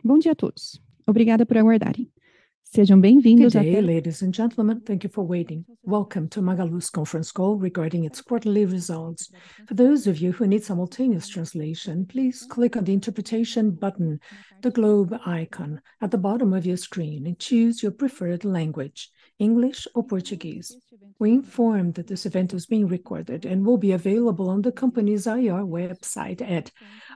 Bom dia a todos. Obrigada por aguardarem. Sejam Good bem-vindos day, ladies and gentlemen. Thank you for waiting. Welcome to Magalu's conference call regarding its quarterly results. For those of you who need simultaneous translation, please click on the interpretation button, the globe icon at the bottom of your screen, and choose your preferred language, English or Portuguese. We inform that this event is being recorded and will be available on the company's IR website at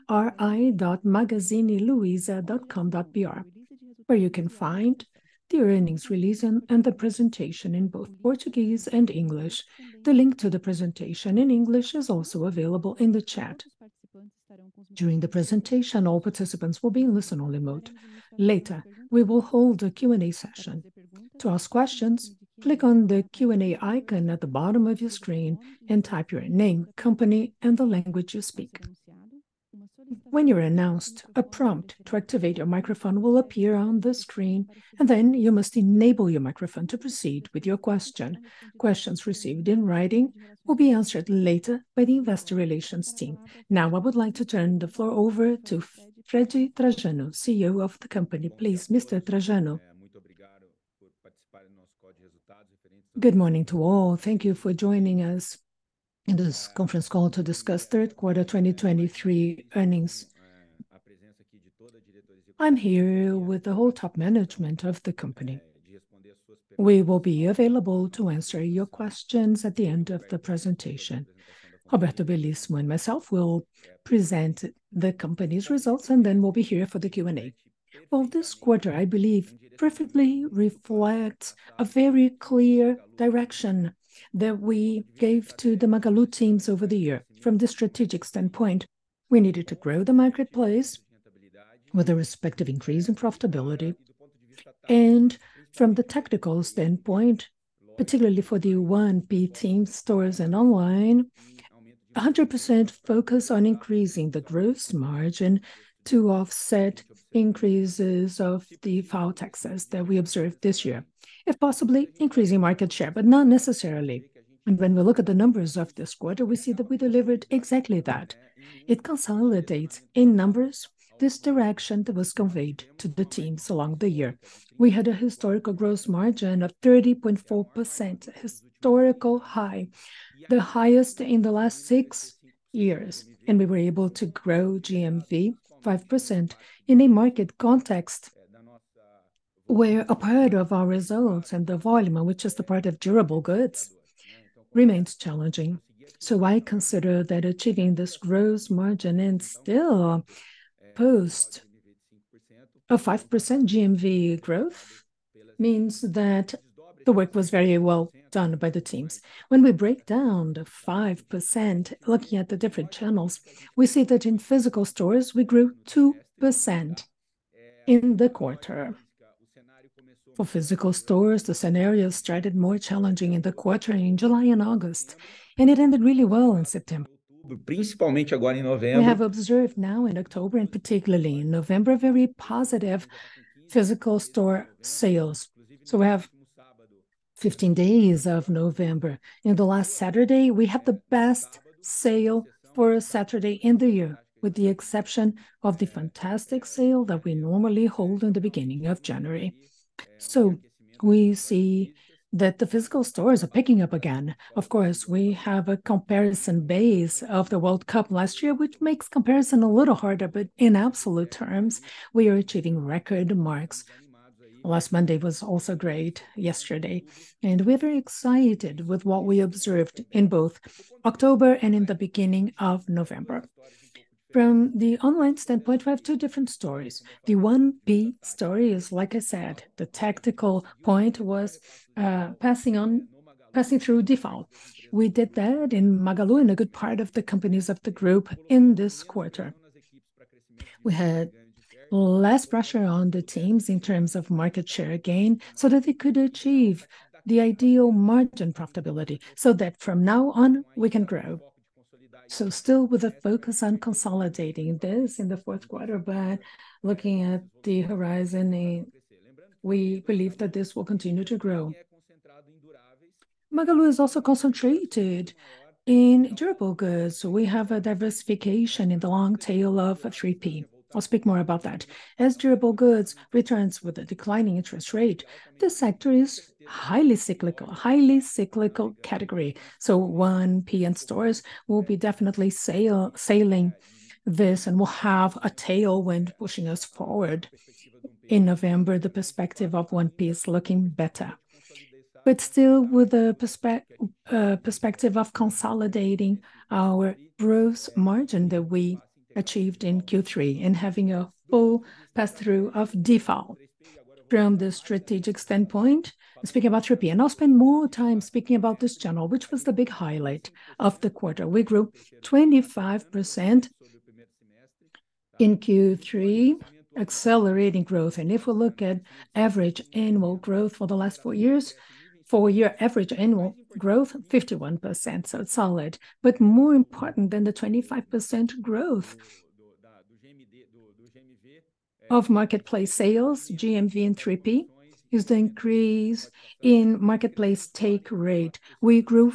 ri.magazineluiza.com.br, where you can find the earnings release and the presentation in both Portuguese and English. The link to the presentation in English is also available in the chat. During the presentation, all participants will be in listen-only mode. Later, we will hold a Q&A session. To ask questions, click on the Q&A icon at the bottom of your screen and type your name, company, and the language you speak. When you're announced, a prompt to activate your microphone will appear on the screen, and then you must enable your microphone to proceed with your question. Questions received in writing will be answered later by the Investor Relations team. Now, I would like to turn the floor over to Freddy Trajano, CEO of the company. Please, Mr. Trajano. Good morning to all. Thank you for joining us in this conference call to discuss third quarter 2023 earnings. I'm here with the whole top management of the company. We will be available to answer your questions at the end of the presentation. Roberto Bellissimo and myself will present the company's results, and then we'll be here for the Q&A. Well, this quarter, I believe, perfectly reflects a very clear direction that we gave to the Magalu teams over the year. From the strategic standpoint, we needed to grow the marketplace with a respective increase in profitability. And from the technical standpoint, particularly for the 1P team stores and online, 100% focus on increasing the gross margin to offset increases of the FAO taxes that we observed this year. If possibly, increasing market share, but not necessarily. And when we look at the numbers of this quarter, we see that we delivered exactly that. It consolidates in numbers this direction that was conveyed to the teams along the year. We had a historical gross margin of 30.4%, a historical high, the highest in the last 6 years, and we were able to grow GMV 5% in a market context where a part of our results and the volume, which is the part of durable goods, remains challenging. So I consider that achieving this gross margin and still post a 5% GMV growth means that the work was very well done by the teams. When we break down the 5%, looking at the different channels, we see that in physical stores, we grew 2% in the quarter. For physical stores, the scenario started more challenging in the quarter in July and August, and it ended really well in September. Principalmente agora em novembro. We have observed now in October, and particularly in November, very positive physical store sales. So we have 15 days of November. In the last Saturday, we had the best sale for a Saturday in the year, with the exception of the fantastic sale that we normally hold in the beginning of January. So we see that the physical stores are picking up again. Of course, we have a comparison base of the World Cup last year, which makes comparison a little harder, but in absolute terms, we are achieving record marks. Last Monday was also great, yesterday, and we're very excited with what we observed in both October and in the beginning of November. From the online standpoint, we have two different stories. The 1P story is, like I said, the tactical point was passing through default. We did that in Magalu and a good part of the companies of the group in this quarter. We had less pressure on the teams in terms of market share gain so that they could achieve the ideal margin profitability, so that from now on, we can grow. So still with a focus on consolidating this in the fourth quarter, but looking at the horizon, we believe that this will continue to grow. Magalu is also concentrated in durable goods, so we have a diversification in the long tail of 3P. I'll speak more about that. As durable goods returns with a declining interest rate, this sector is highly cyclical category. So 1P and stores will be definitely sailing this and will have a tailwind pushing us forward. In November, the perspective of 1P is looking better, but still with a perspective of consolidating our gross margin that we achieved in Q3 and having a full pass-through of DIFAL. From the strategic standpoint, speaking about 3P, and I'll spend more time speaking about this channel, which was the big highlight of the quarter. We grew 25% in Q3, accelerating growth. And if we look at average annual growth for the last 4 years, 4-year average annual growth, 51%, so it's solid. But more important than the 25% growth of marketplace sales, GMV and 3P, is the increase in marketplace take rate. We grew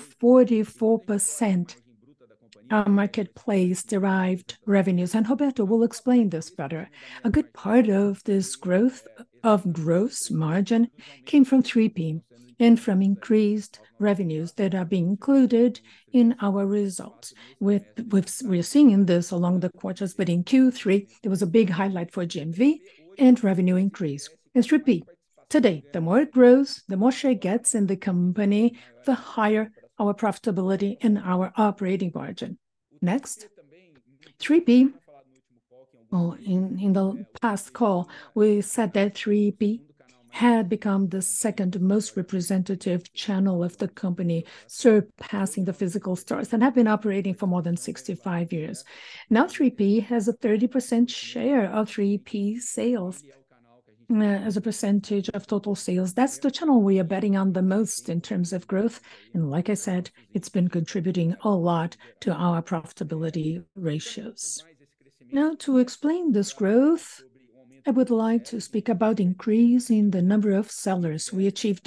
44% our marketplace-derived revenues, and Roberto will explain this better. A good part of this growth of gross margin came from 3P and from increased revenues that are being included in our results. We're seeing this along the quarters, but in Q3, there was a big highlight for GMV and revenue increase. And 3P, today, the more it grows, the more share it gets in the company, the higher our profitability and our operating margin. Next, 3P. Oh, in the past call, we said that 3P had become the second most representative channel of the company, surpassing the physical stores, and have been operating for more than 65 years. Now 3P has a 30% share of 3P sales as a percentage of total sales. That's the channel we are betting on the most in terms of growth. And like I said, it's been contributing a lot to our profitability ratios. Now, to explain this growth, I would like to speak about increase in the number of sellers. We achieved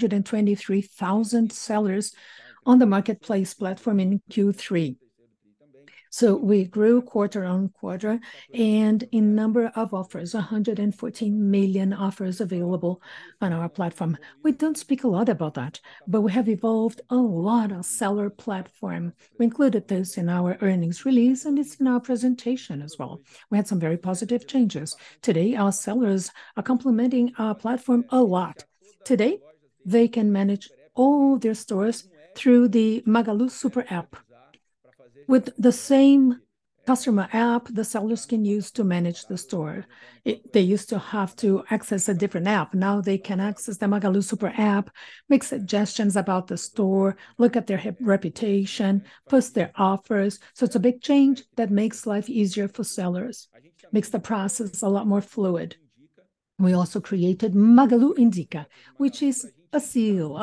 323,000 sellers on the marketplace platform in Q3. So we grew quarter on quarter, and in number of offers, 114 million offers available on our platform. We don't speak a lot about that, but we have evolved a lot of seller platform. We included this in our earnings release, and it's in our presentation as well. We had some very positive changes. Today, our sellers are complementing our platform a lot. Today, they can manage all their stores through the Magalu Super App. With the same customer app, the sellers can use to manage the store. They used to have to access a different app. Now they can access the Magalu Super App, make suggestions about the store, look at their reputation, post their offers. So it's a big change that makes life easier for sellers, makes the process a lot more fluid. We also created Magalu Indica, which is a seal,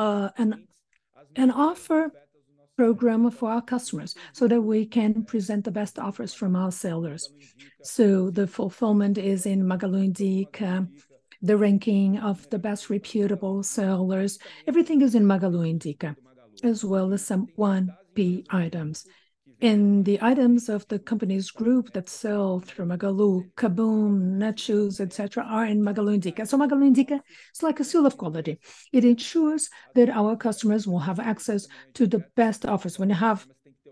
an offer program for our customers so that we can present the best offers from our sellers. So the fulfillment is in Magalu Indica, the ranking of the best reputable sellers, everything is in Magalu Indica, as well as some 1P items. And the items of the company's group that sell through Magalu, KaBuM!, Netshoes, etc., are in Magalu Indica. So Magalu Indica is like a seal of quality. It ensures that our customers will have access to the best offers. When you have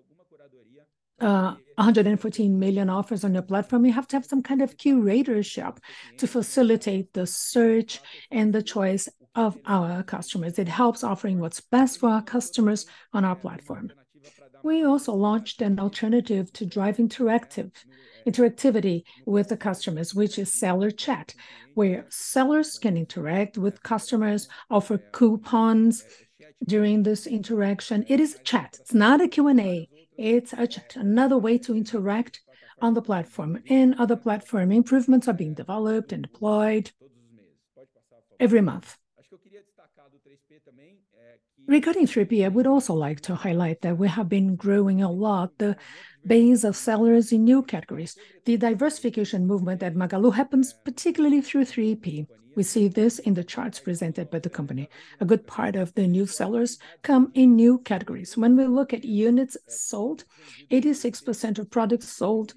114 million offers on your platform, you have to have some kind of curatorship to facilitate the search and the choice of our customers. It helps offering what's best for our customers on our platform. We also launched an alternative to drive interactivity with the customers, which is Seller Chat, where sellers can interact with customers, offer coupons during this interaction. It is a chat. It's not a Q&A. It's a chat, another way to interact on the platform. And other platform improvements are being developed and deployed every month. Regarding 3P, I would also like to highlight that we have been growing a lot the base of sellers in new categories. The diversification movement at Magalu happens particularly through 3P. We see this in the charts presented by the company. A good part of the new sellers come in new categories. When we look at units sold, 86% of products sold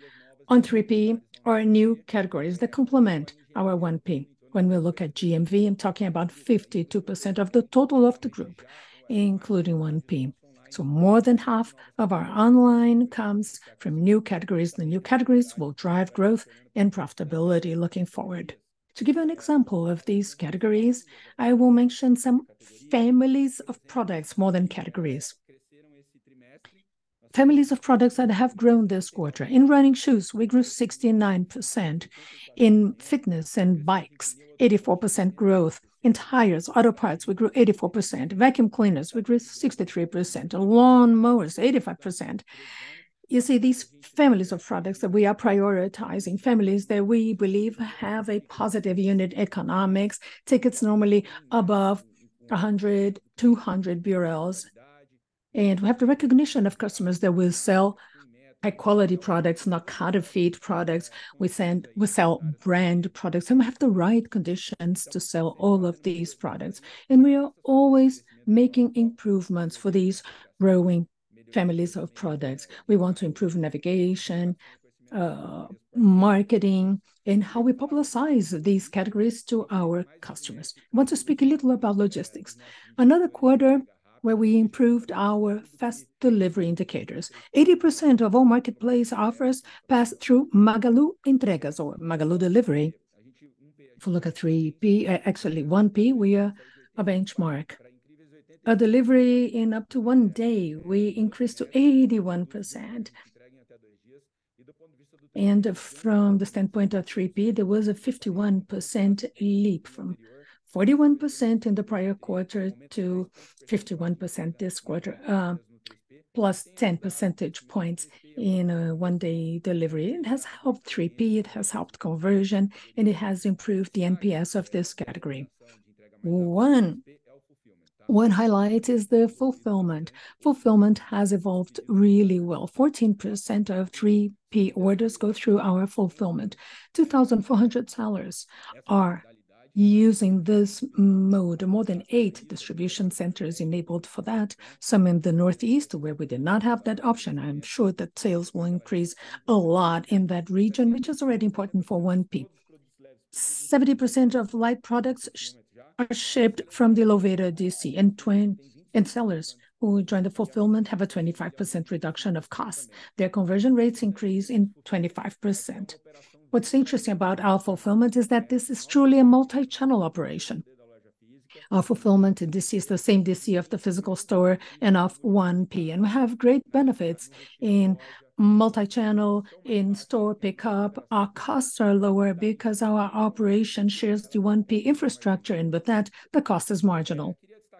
on 3P or new categories that complement our 1P. When we look at GMV, I'm talking about 52% of the total of the group, including 1P. So more than half of our online comes from new categories. The new categories will drive growth and profitability looking forward. To give you an example of these categories, I will mention some families of products more than categories. Families of products that have grown this quarter. In running shoes, we grew 69%. In fitness and bikes, 84% growth. In tires, auto parts, we grew 84%. Vacuum cleaners, we grew 63%. Lawn mowers, 85%. You see, these families of products that we are prioritizing, families that we believe have a positive unit economics, tickets normally above 100, 200 BRLs. And we have the recognition of customers that will sell high-quality products, not counterfeit products. We sell brand products, and we have the right conditions to sell all of these products. And we are always making improvements for these growing families of products. We want to improve navigation, marketing, and how we publicize these categories to our customers. I want to speak a little about logistics. Another quarter where we improved our fast delivery indicators. 80% of all marketplace offers pass through Magalu Entregas or Magalu Delivery. If we look at 3P, actually 1P, we are a benchmark. A delivery in up to 1 day, we increased to 81%. And from the standpoint of 3P, there was a 51% leap from 41% in the prior quarter to 51% this quarter, plus 10 percentage points in a 1-day delivery. It has helped 3P, it has helped conversion, and it has improved the NPS of this category. One highlight is the fulfillment. Fulfillment has evolved really well. 14% of 3P orders go through our fulfillment. 2,400 sellers are using this mode. More than 8 distribution centers enabled for that. Some in the Northeast, where we did not have that option. I'm sure that sales will increase a lot in that region, which is already important for 1P. 70% of light products are shipped from the Louveira DC, and sellers who join the fulfillment have a 25% reduction of costs. Their conversion rates increase in 25%. What's interesting about our fulfillment is that this is truly a multi-channel operation. Our fulfillment in DC is the same DC of the physical store and of 1P, and we have great benefits in multi-channel, in store pickup. Our costs are lower because our operation shares the 1P infrastructure, and with that, the cost is marginal.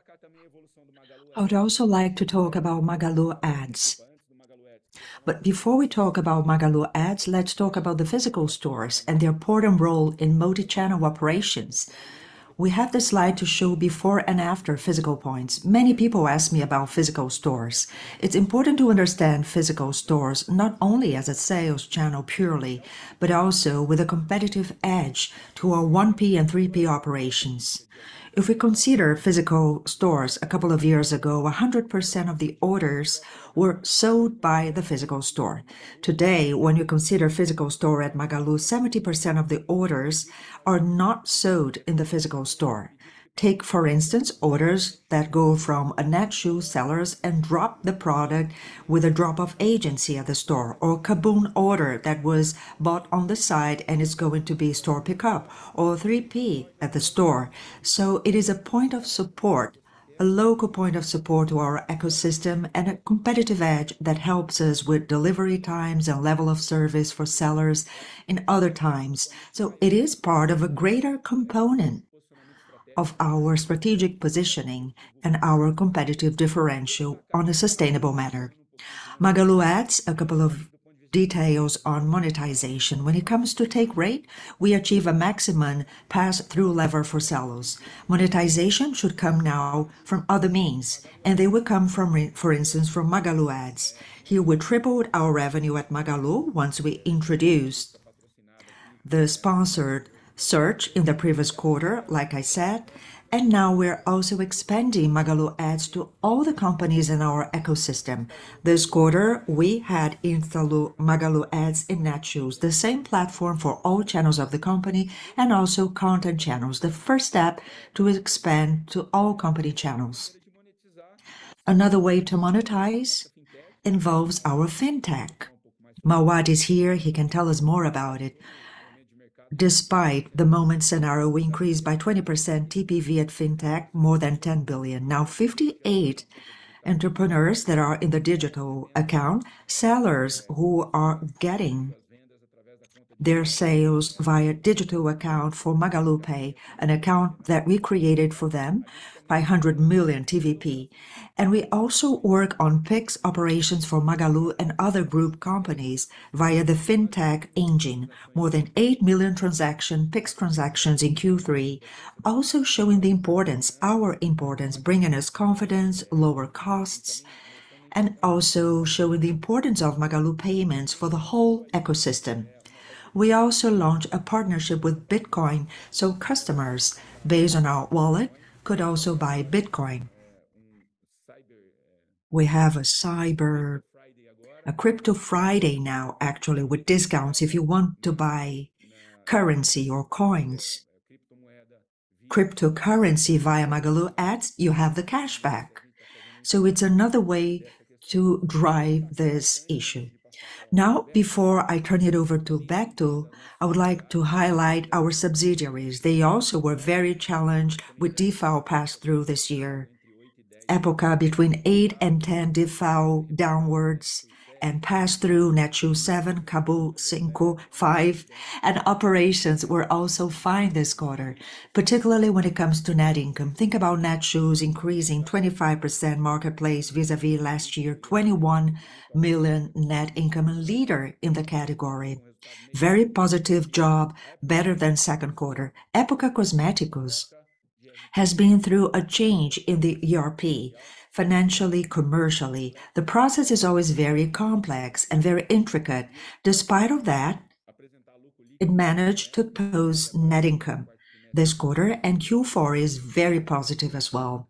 I would also like to talk about Magalu Ads. But before we talk about Magalu Ads, let's talk about the physical stores and their important role in multi-channel operations. We have this slide to show before and after physical points. Many people ask me about physical stores. It's important to understand physical stores not only as a sales channel purely, but also with a competitive edge to our 1P and 3P operations. If we consider physical stores a couple of years ago, 100% of the orders were sold by the physical store. Today, when you consider physical store at Magalu, 70% of the orders are not sold in the physical store. Take, for instance, orders that go from a Netshoes sellers and drop the product with a drop-off agency at the store, or KaBuM! Order that was bought on the site and is going to be store pickup, or 3P at the store. So it is a point of support, a local point of support to our ecosystem and a competitive edge that helps us with delivery times and level of service for sellers in other times. So it is part of a greater component of our strategic positioning and our competitive differential on a sustainable manner. Magalu Ads, a couple of details on monetization. When it comes to take rate, we achieve a maximum pass-through lever for sellers. Monetization should come now from other means, and they will come from, for instance, from Magalu Ads. Here we tripled our revenue at Magalu once we introduced the sponsored search in the previous quarter, like I said, and now we're also expanding Magalu Ads to all the companies in our ecosystem. This quarter, we had installed Magalu Ads in Netshoes, the same platform for all channels of the company and also content channels, the first step to expand to all company channels. Another way to monetize involves our fintech. Mauad is here, he can tell us more about it. Despite the moment scenario, we increased by 20% TPV at fintech, more than 10 billion. Now 58 entrepreneurs that are in the digital account, sellers who are getting their sales via digital account for Magalu Pay, an account that we created for them, 500 million TVP. And we also work on Pix operations for Magalu and other group companies via the FinTech engine, more than 8 million Pix transactions in Q3, also showing the importance, our importance, bringing us confidence, lower costs, and also showing the importance of Magalu payments for the whole ecosystem. We also launched a partnership with Bitcoin, so customers, based on our wallet, could also buy Bitcoin. We have a Crypto Friday now, actually, with discounts if you want to buy currency or coins. Cryptocurrency via Magalu Ads, you have the cashback. So it's another way to drive this issue. Now, before I turn it over to Beto, I would like to highlight our subsidiaries. They also were very challenged with DIFAL pass-through this year. Época between 8 and 10 DIFAL downwards, and pass-through Netshoes 7, Kabul 5, and operations were also fine this quarter, particularly when it comes to net income. Think about Netshoes increasing 25% marketplace vis-a-vis last year, 21 million net income, and leader in the category. Very positive job, better than second quarter. Época Cosméticos has been through a change in the ERP, financially, commercially. The process is always very complex and very intricate. Despite of that, it managed to post net income this quarter, and Q4 is very positive as well.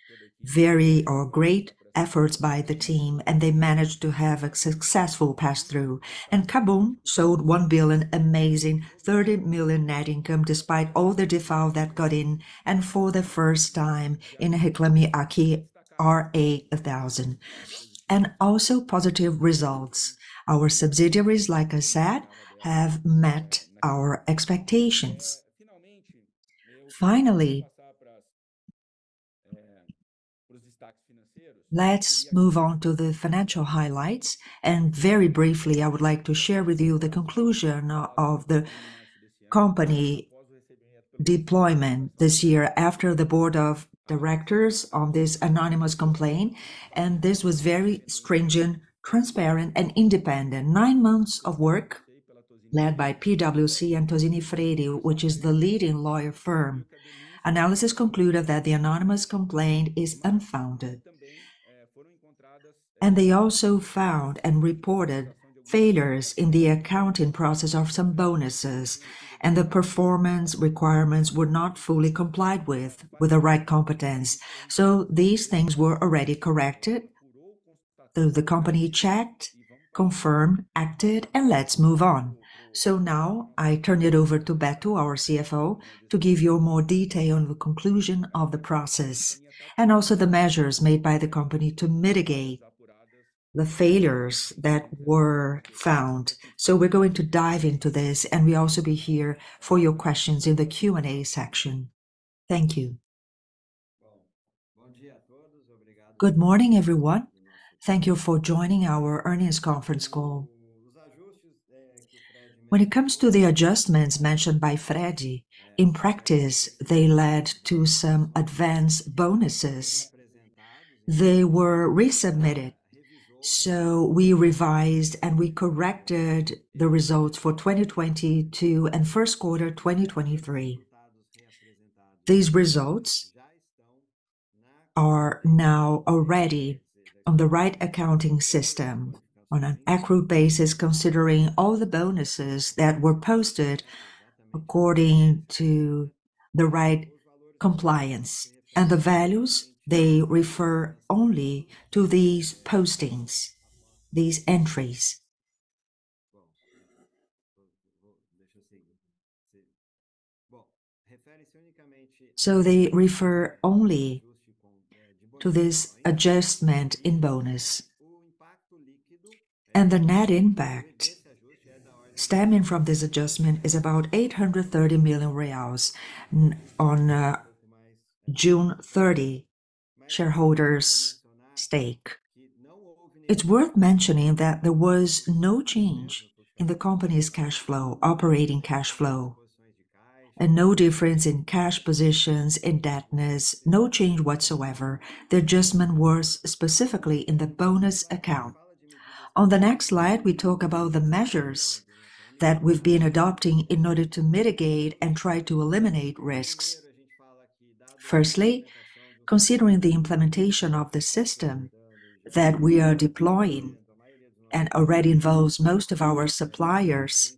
Great efforts by the team, and they managed to have a successful pass-through. And KaBuM! Sold 1 billion, amazing, 30 million net income, despite all the DIFAL that got in, and for the first time in Reclame Aqui RA1000. And also positive results. Our subsidiaries, like I said, have met our expectations. Finally, let's move on to the financial highlights, and very briefly, I would like to share with you the conclusion of the company deployment this year after the board of directors on this anonymous complaint, and this was very stringent, transparent, and independent. 9 months of work led by PwC and Tosini Freire, which is the leading lawyer firm. Analysis concluded that the anonymous complaint is unfounded. And they also found and reported failures in the accounting process of some bonuses, and the performance requirements were not fully complied with the right competence. So these things were already corrected. So the company checked, confirmed, acted, and let's move on. So now I turn it over to Beto, our CFO, to give you more detail on the conclusion of the process and also the measures made by the company to mitigate the failures that were found. So we're going to dive into this, and we'll also be here for your questions in the Q&A section. Thank you. Good morning, everyone. Thank you for joining our earnings conference call. When it comes to the adjustments mentioned by Fred, in practice, they led to some advanced bonuses. They were resubmitted. So we revised and we corrected the results for 2022 and first quarter 2023. These results are now already on the right accounting system, on an accrued basis, considering all the bonuses that were posted according to the right compliance. And the values, they refer only to these postings, these entries. So they refer only to this adjustment in bonus. And the net impact stemming from this adjustment is about 830 million reais on June 30 shareholders' stake. It's worth mentioning that there was no change in the company's cash flow, operating cash flow, and no difference in cash positions, indebtedness, no change whatsoever. The adjustment was specifically in the bonus account. On the next slide, we talk about the measures that we've been adopting in order to mitigate and try to eliminate risks. Firstly, considering the implementation of the system that we are deploying and already involves most of our suppliers,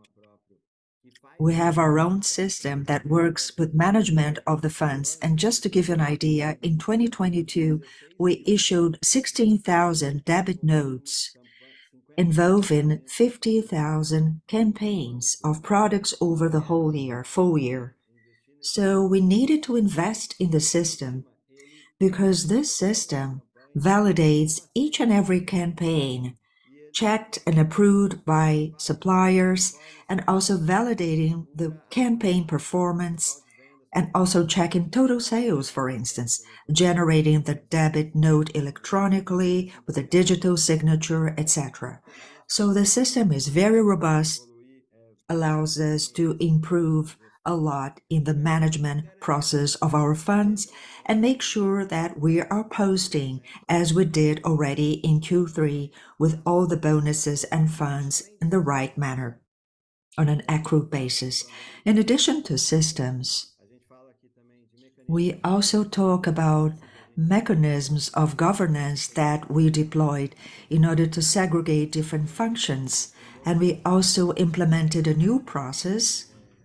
we have our own system that works with management of the funds. And just to give you an idea, in 2022, we issued 16,000 debit notes involving 50,000 campaigns of products over the whole year, full year. So we needed to invest in the system because this system validates each and every campaign, checked and approved by suppliers, and also validating the campaign performance, and also checking total sales, for instance, generating the debit note electronically with a digital signature, etc. So the system is very robust, allows us to improve a lot in the management process of our funds and make sure that we are posting, as we did already in Q3, with all the bonuses and funds in the right manner, on an accrued basis. In addition to systems, we also talk about mechanisms of governance that we deployed in order to segregate different functions. And we also implemented a new process,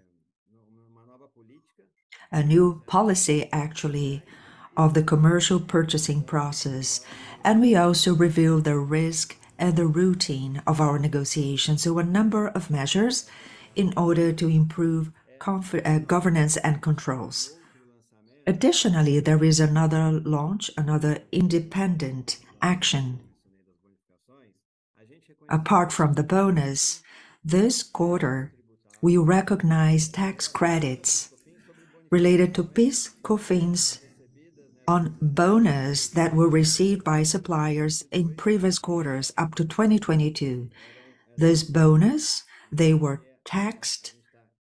a new policy actually, of the commercial purchasing process. And we also reviewed the risk and the routine of our negotiations. So a number of measures in order to improve governance and controls. Additionally, there is another launch, another independent action. Apart from the bonus, this quarter, we recognize tax credits related to PIS/COFINS on bonus that were received by suppliers in previous quarters up to 2022. This bonus, they were taxed.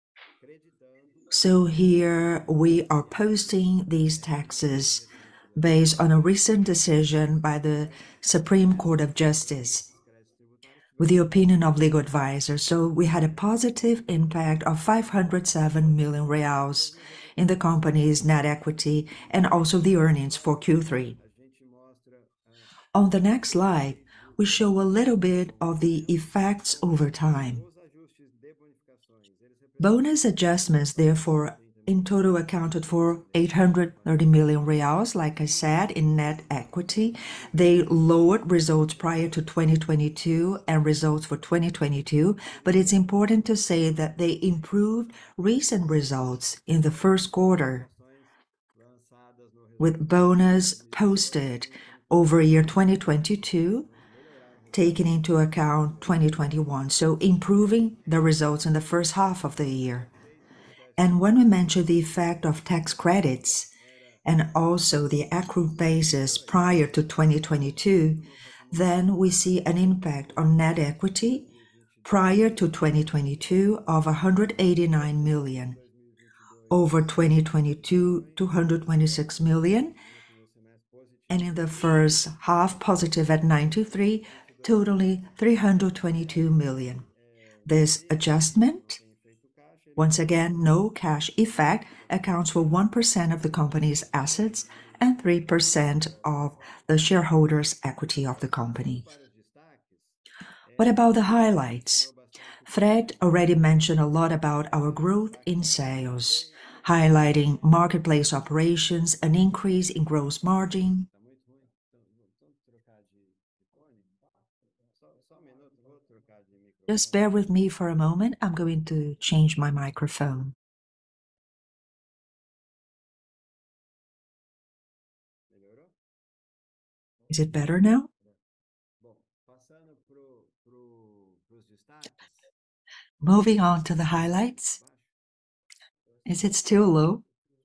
So here we are posting these taxes based on a recent decision by the Supreme Court of Justice with the opinion of legal advisors. So we had a positive impact of 507 million reais in the company's net equity and also the earnings for Q3. On the next slide, we show a little bit of the effects over time. Bonus adjustments, therefore, in total accounted for 830 million reais, like I said, in net equity. They lowered results prior to 2022 and results for 2022, but it's important to say that they improved recent results in the first quarter, with bonus posted over year 2022, taking into account 2021, so improving the results in the first half of the year. And when we mention the effect of tax credits and also the accrued basis prior to 2022, then we see an impact on net equity prior to 2022 of 189 million, over 2022, 226 million, and in the first half positive at 93, totally 322 million. This adjustment, once again, no cash effect, accounts for 1% of the company's assets and 3% of the shareholders' equity of the company. What about the highlights? Fred already mentioned a lot about our growth in sales, highlighting marketplace operations, an increase in gross margin. Just bear with me for a moment. I'm going to change my microphone. Is it better now? Moving on to the highlights. Is it still low?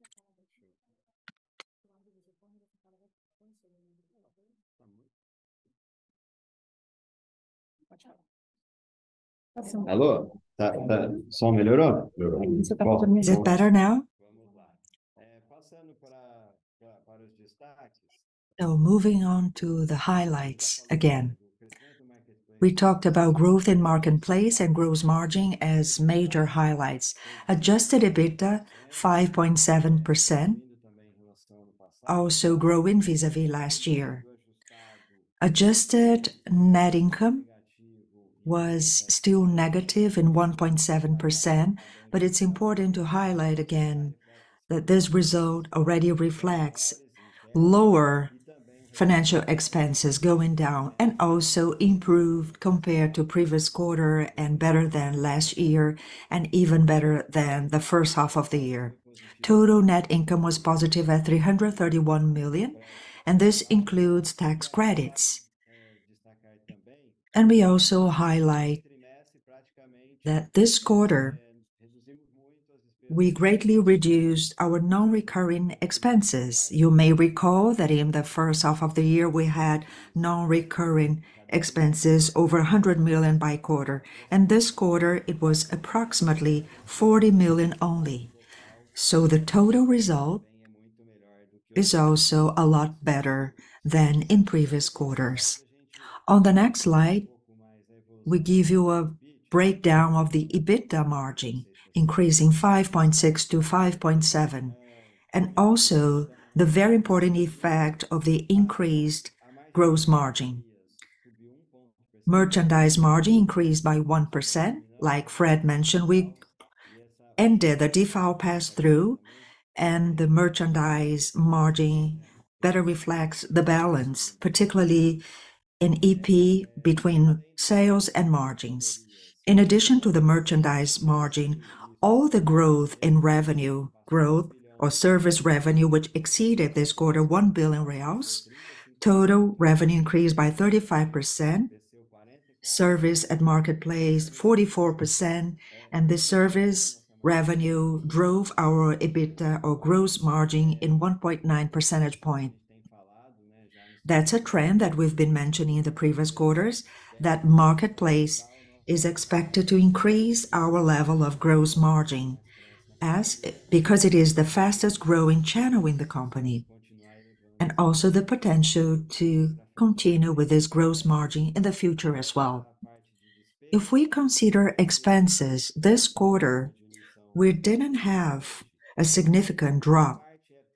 Alô? Som melhorou? Bom, Is it better now? passando para os destaques. So moving on to the highlights again. We talked about growth in marketplace and gross margin as major highlights. Adjusted EBITDA, 5.7%, also growing vis-à-vis last year. Adjusted net income was still negative in 1.7%, but it's important to highlight again that this result already reflects lower financial expenses going down and also improved compared to previous quarter and better than last year and even better than the first half of the year. Total net income was positive at 331 million, and this includes tax credits. And we also highlight that this quarter we greatly reduced our non-recurring expenses. You may recall that in the first half of the year, we had non-recurring expenses over 100 million by quarter. And this quarter, it was approximately 40 million only. So the total result is also a lot better than in previous quarters. On the next slide, we give you a breakdown of the EBITDA margin, increasing 5.6 to 5.7, and also the very important effect of the increased gross margin. Merchandise margin increased by 1%. Like Fred mentioned, we ended the DIFAL pass-through, and the merchandise margin better reflects the balance, particularly in EP between sales and margins. In addition to the merchandise margin, all the growth in revenue growth or service revenue, which exceeded this quarter 1 billion reais, total revenue increased by 35%, service at marketplace 44%, and the service revenue drove our EBITDA or gross margin in 1.9 percentage point. That's a trend that we've been mentioning in the previous quarters, that marketplace is expected to increase our level of gross margin because it is the fastest growing channel in the company, and also the potential to continue with this gross margin in the future as well. If we consider expenses this quarter, we didn't have a significant drop,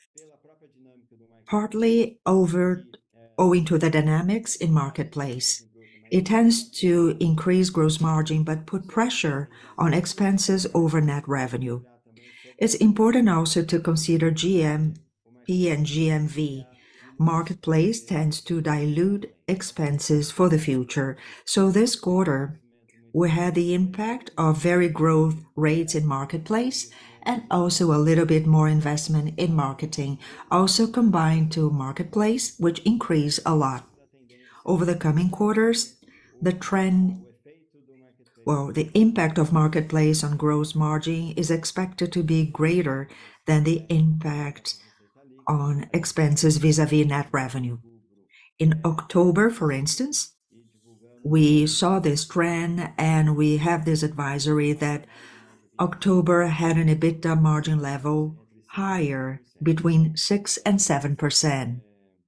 partly owing to the dynamics in marketplace. It tends to increase gross margin but put pressure on expenses over net revenue. It's important also to consider GMP and GMV. Marketplace tends to dilute expenses for the future. So this quarter, we had the impact of very growth rates in marketplace and also a little bit more investment in marketing, also combined to marketplace, which increased a lot. Over the coming quarters, the impact of marketplace on gross margin is expected to be greater than the impact on expenses vis-à-vis net revenue. In October, for instance, we saw this trend and we have this advisory that October had an EBITDA margin level higher between 6 and 7%.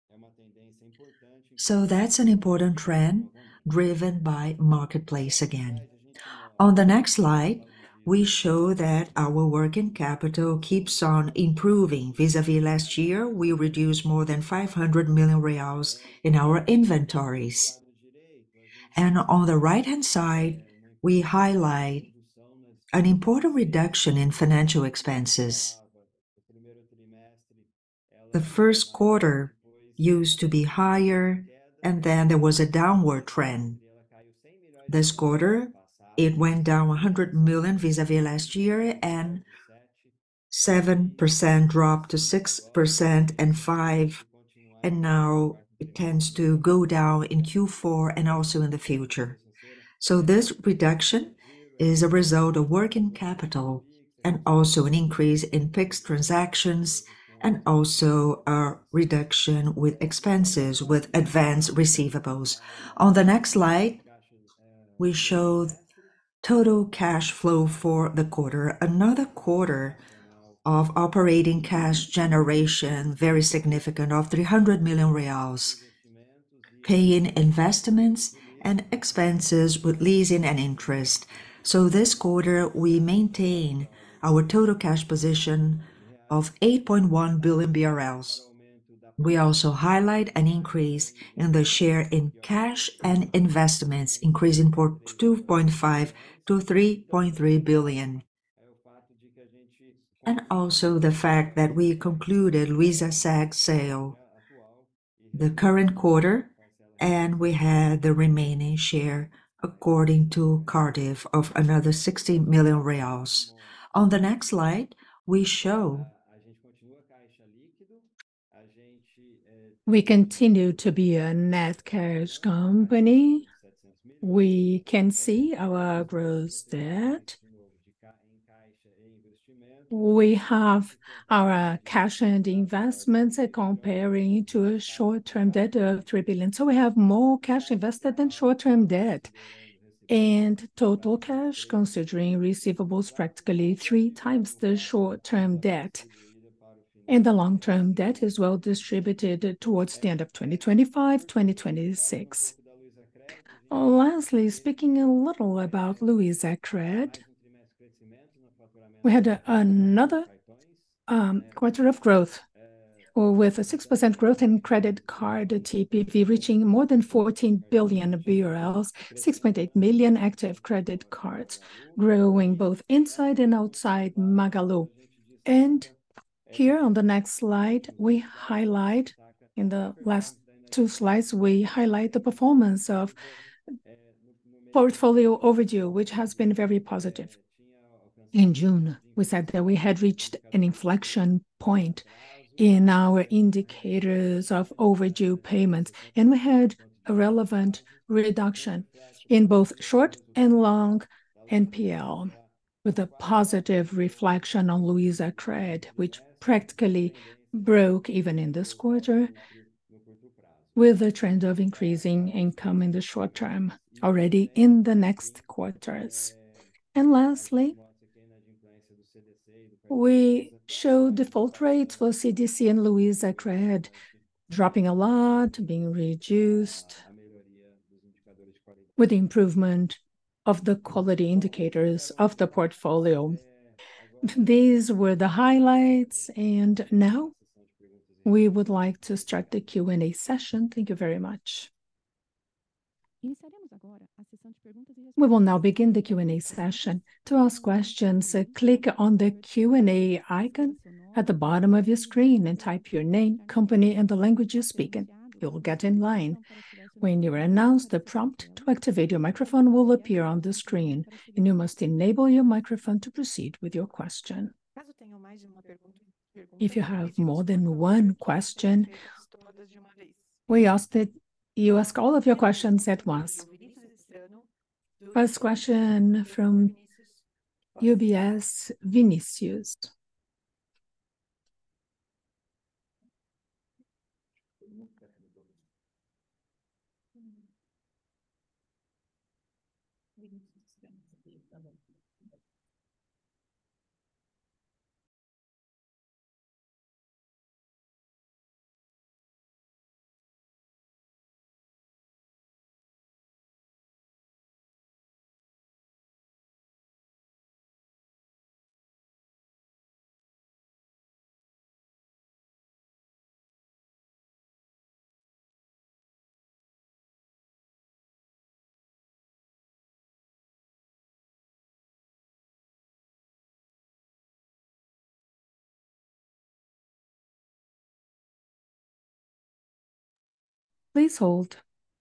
So that's an important trend driven by marketplace again. On the next slide, we show that our working capital keeps on improving. Vis-à-vis last year, we reduced more than 500 million reais in our inventories. And on the right-hand side, we highlight an important reduction in financial expenses. The first quarter used to be higher, and then there was a downward trend. This quarter, it went down 100 million vis-à-vis last year, and 7% dropped to 6% and 5%, and now it tends to go down in Q4 and also in the future. So this reduction is a result of working capital and also an increase in fixed transactions and also a reduction with expenses with advanced receivables. On the next slide, we show total cash flow for the quarter. Another quarter of operating cash generation, very significant, of 300 million reais, paying investments and expenses with leasing and interest. So this quarter, we maintain our total cash position of 8.1 billion BRL. We also highlight an increase in the share in cash and investments, increasing from 2.5 to 3.3 billion. And also the fact that we concluded Luizaseg sale the current quarter, and we had the remaining share according to Cardif of another 60 million reais. On the next slide, we show we continue to be a net cash company. We can see our gross debt. We have our cash and investments comparing to a short-term debt of 3 billion. So we have more cash invested than short-term debt. And total cash, considering receivables, practically 3 times the short-term debt. And the long-term debt is well distributed towards the end of 2025, 2026. Lastly, speaking a little about Luizacred, we had another quarter of growth, with a 6% growth in credit card TPV, reaching more than 14 billion BRL, 6.8 million active credit cards, growing both inside and outside Magalu. And here on the next slide, we highlight, in the last 2 slides, we highlight the performance of portfolio overdue, which has been very positive. In June, we said that we had reached an inflection point in our indicators of overdue payments, and we had a relevant reduction in both short and long NPL, with a positive reflection on Luizacred, which practically broke even in this quarter, with a trend of increasing income in the short term, already in the next quarters. And lastly, we show default rates for CDC and Luizacred dropping a lot, being reduced, with the improvement of the quality indicators of the portfolio. These were the highlights, and now we would like to start the Q&A session. Thank you very much. We will now begin the Q&A session. To ask questions, click on the Q&A icon at the bottom of your screen and type your name, company, and the language you speak in. You will get in line. When you are announced, the prompt to activate your microphone will appear on the screen, and you must enable your microphone to proceed with your question. If you have more than one question, we ask that you ask all of your questions at once. First question from UBS, Vinicius. Please hold.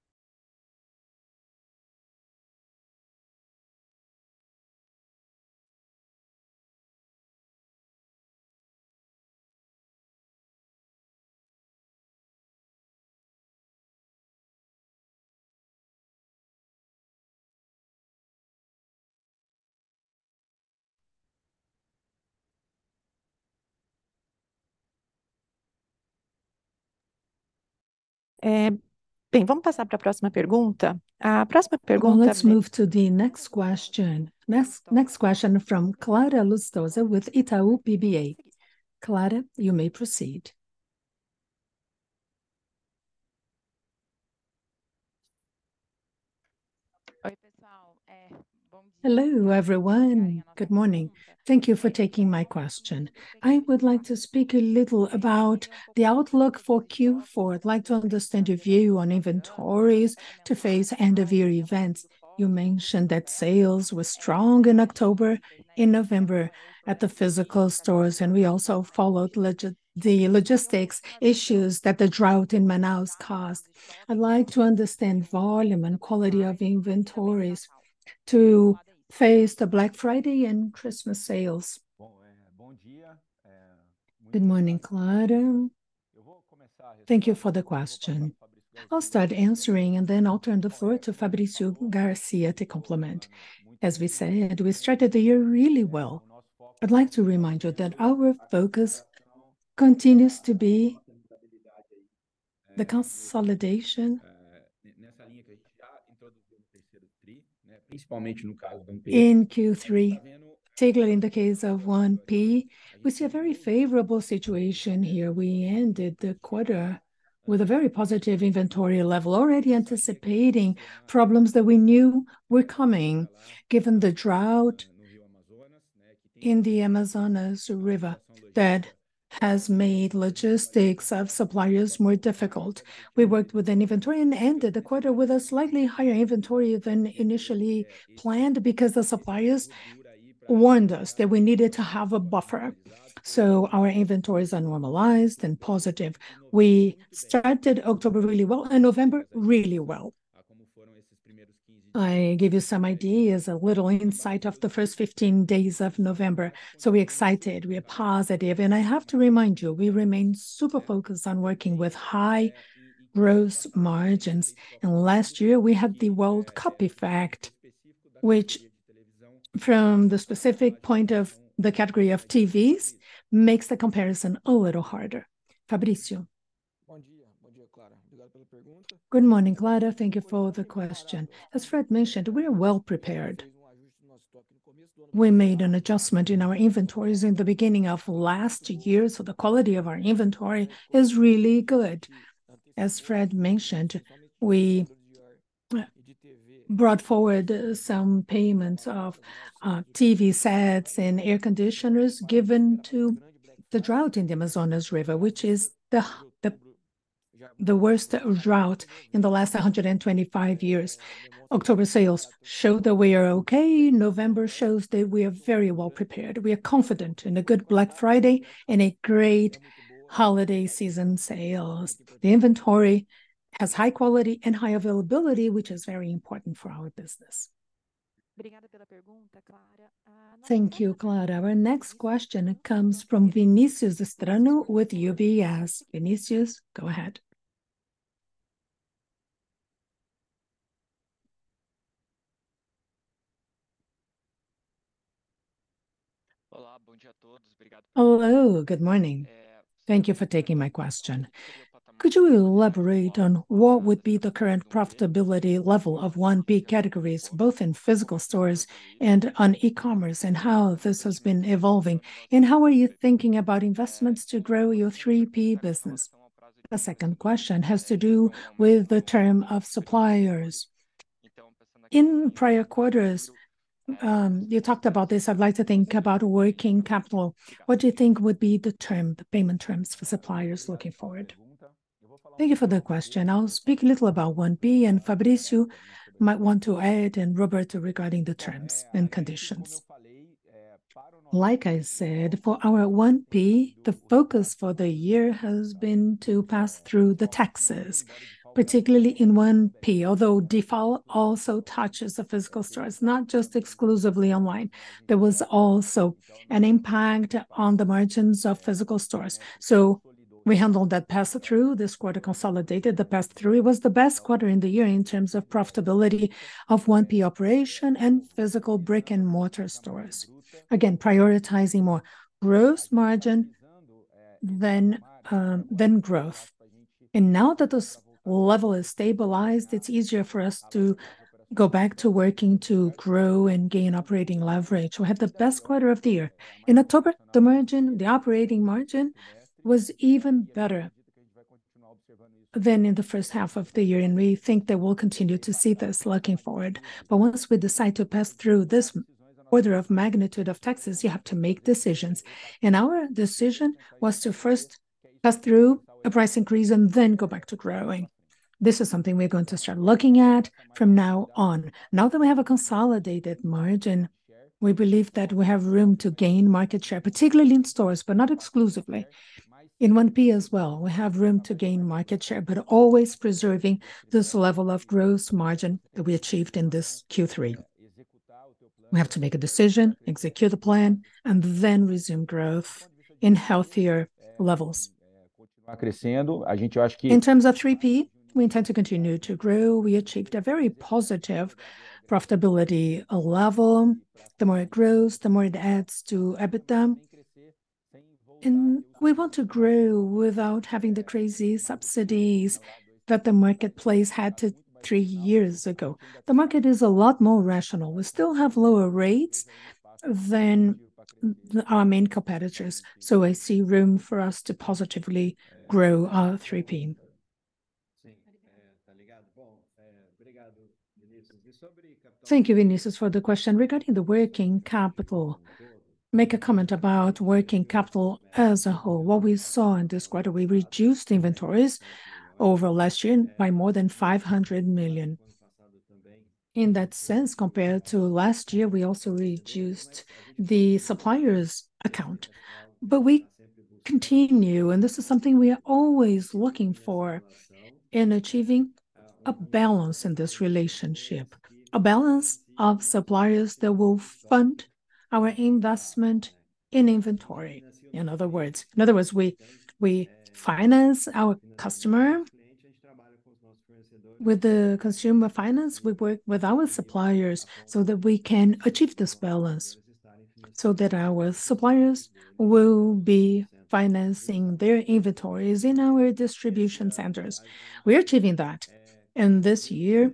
Bem, vamos passar para a próxima pergunta. A próxima Well, pergunta let's move to the next question. Next question from Clara Lustosa with Itaú BBA. Clara, you may proceed. Oi, pessoal. Bom dia. Hello, everyone. Good morning. Thank you for taking my question. I would like to speak a little about the outlook for Q4. I'd like to understand your view on inventories to face end-of-year events. You mentioned that sales were strong in October, in November at the physical stores, and we also followed the logistics issues that the drought in Manaus caused. I'd like to understand volume and quality of inventories to face the Black Friday and Christmas sales. Good morning, Clara. Thank you for the question. I'll start answering, and then I'll turn the floor to Fabrício Garcia to complement. As we said, we started the year really well. I'd like to remind you that our focus continues to be the consolidation in Q3, particularly in the case of 1P. We see a very favorable situation here. We ended the quarter with a very positive inventory level, already anticipating problems that we knew were coming, given the drought in the Amazonas River that has made logistics of suppliers more difficult. We worked with an inventory and ended the quarter with a slightly higher inventory than initially planned because the suppliers warned us that we needed to have a buffer. So our inventories are normalized and positive. We started October really well and November really well. I gave you some ideas, a little insight of the first 15 days of November. So we're excited, we're positive. And I have to remind you, we remain super focused on working with high gross margins. And last year we had the World Cup effect, which from the specific point of the category of TVs makes the comparison a little harder. Fabrício. Good morning, Clara. Thank you for the question. As Fred mentioned, we are well prepared. We made an adjustment in our inventories in the beginning of last year, so the quality of our inventory is really good. As Fred mentioned, we brought forward some payments of TV sets and air conditioners given to the drought in the Amazonas River, which is the worst drought in the last 125 years. October sales show that we are okay. November shows that we are very well prepared. We are confident in a good Black Friday and a great holiday season sales. The inventory has high quality and high availability, which is very important for our business. Thank you, Clara. Our next question comes from Vinicius Strano with UBS. Vinicius, go ahead. Hello, good morning. Thank you for taking my question. Could you elaborate on what would be the current profitability level of 1P categories, both in physical stores and on e-commerce, and how this has been evolving? And how are you thinking about investments to grow your 3P business? The second question has to do with the term of suppliers. In prior quarters, you talked about this. I'd like to think about working capital. What do you think would be the payment terms for suppliers looking forward? Thank you for the question. I'll speak a little about 1P, and Fabrício might want to add, and Roberto regarding the terms and conditions. Like I said, for our 1P, the focus for the year has been to pass through the taxes. particularly in 1P, although DIFAL also touches the physical stores, not just exclusively online. There was also an impact on the margins of physical stores. So we handled that pass-through. This quarter consolidated the pass-through. It was the best quarter in the year in terms of profitability of 1P operation and physical brick-and-mortar stores. Again, prioritizing more gross margin than growth. And now that this level is stabilized, it's easier for us to go back to working to grow and gain operating leverage. We had the best quarter of the year. In October, the operating margin was even better than in the first half of the year, and we think that we'll continue to see this looking forward. But once we decide to pass through this order of magnitude of taxes, you have to make decisions. And our decision was to first pass through a price increase and then go back to growing. This is something we're going to start looking at from now on. Now that we have a consolidated margin, we believe that we have room to gain market share, particularly in stores, but not exclusively. In 1P as well, we have room to gain market share, but always preserving this level of gross margin that we achieved in this Q3. We have to make a decision, execute the plan, and then resume growth in healthier levels. In terms of 3P, we intend to continue to grow. We achieved a very positive profitability level. The more it grows, the more it adds to EBITDA. And we want to grow without having the crazy subsidies that the marketplace had 3 years ago. The market is a lot more rational. We still have lower rates than our main competitors. So I see room for us to positively grow our 3P. Thank you, Vinicius, for the question. Regarding the working capital, make a comment about working capital as a whole. What we saw in this quarter, we reduced inventories over last year by more than 500 million. In that sense, compared to last year, we also reduced the suppliers' account. But we continue, and this is something we are always looking for in achieving a balance in this relationship, a balance of suppliers that will fund our investment in inventory. In other words, we finance our customer. With the consumer finance, we work with our suppliers so that we can achieve this balance, so that our suppliers will be financing their inventories in our distribution centers. We're achieving that. And this year,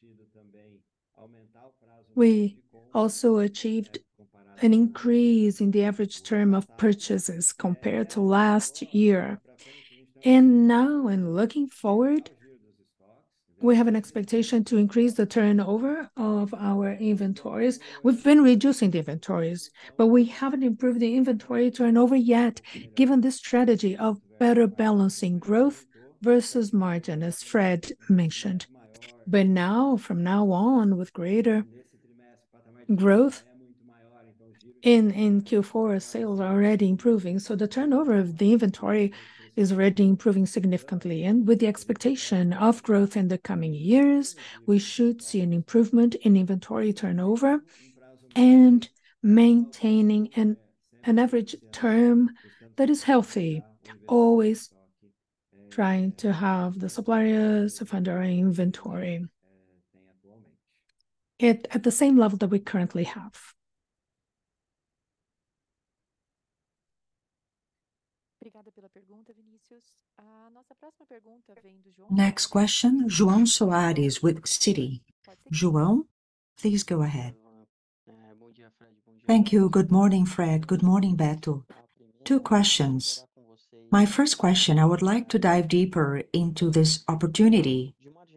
we also achieved an increase in the average term of purchases compared to last year. And now, when looking forward, we have an expectation to increase the turnover of our inventories. We've been reducing the inventories, but we haven't improved the inventory turnover yet, given this strategy of better balancing growth versus margin, as Fred mentioned. But now, from now on, with greater growth, in Q4, sales are already improving. So the turnover of the inventory is already improving significantly. And with the expectation of growth in the coming years, we should see an improvement in inventory turnover and maintaining an average term that is healthy, always trying to have the suppliers fund our inventory at the same level that we currently have. Next question, João Soares with Citi. João, please go ahead. Thank you. Good morning, Fred. Good morning, Beto. 2 questions. My first question, I would like to dive deeper into this opportunity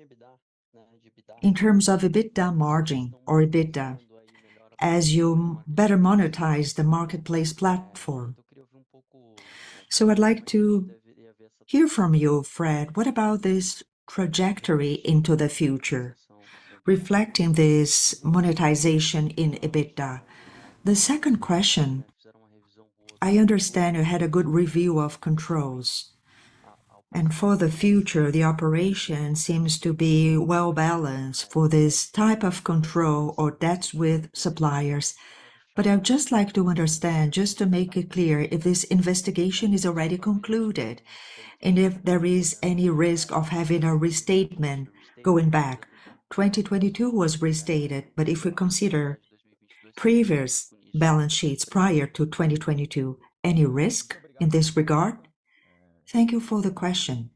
in terms of EBITDA margin or EBITDA, as you better monetize the marketplace platform. So I'd like to hear from you, Fred. What about this trajectory into the future, reflecting this monetization in EBITDA? The second question, I understand you had a good review of controls. And for the future, the operation seems to be well balanced for this type of control or debts with suppliers. But I'd just like to understand, just to make it clear, if this investigation is already concluded and if there is any risk of having a restatement going back. 2022 was restated, but if we consider previous balance sheets prior to 2022, any risk in this regard? Thank you for the question.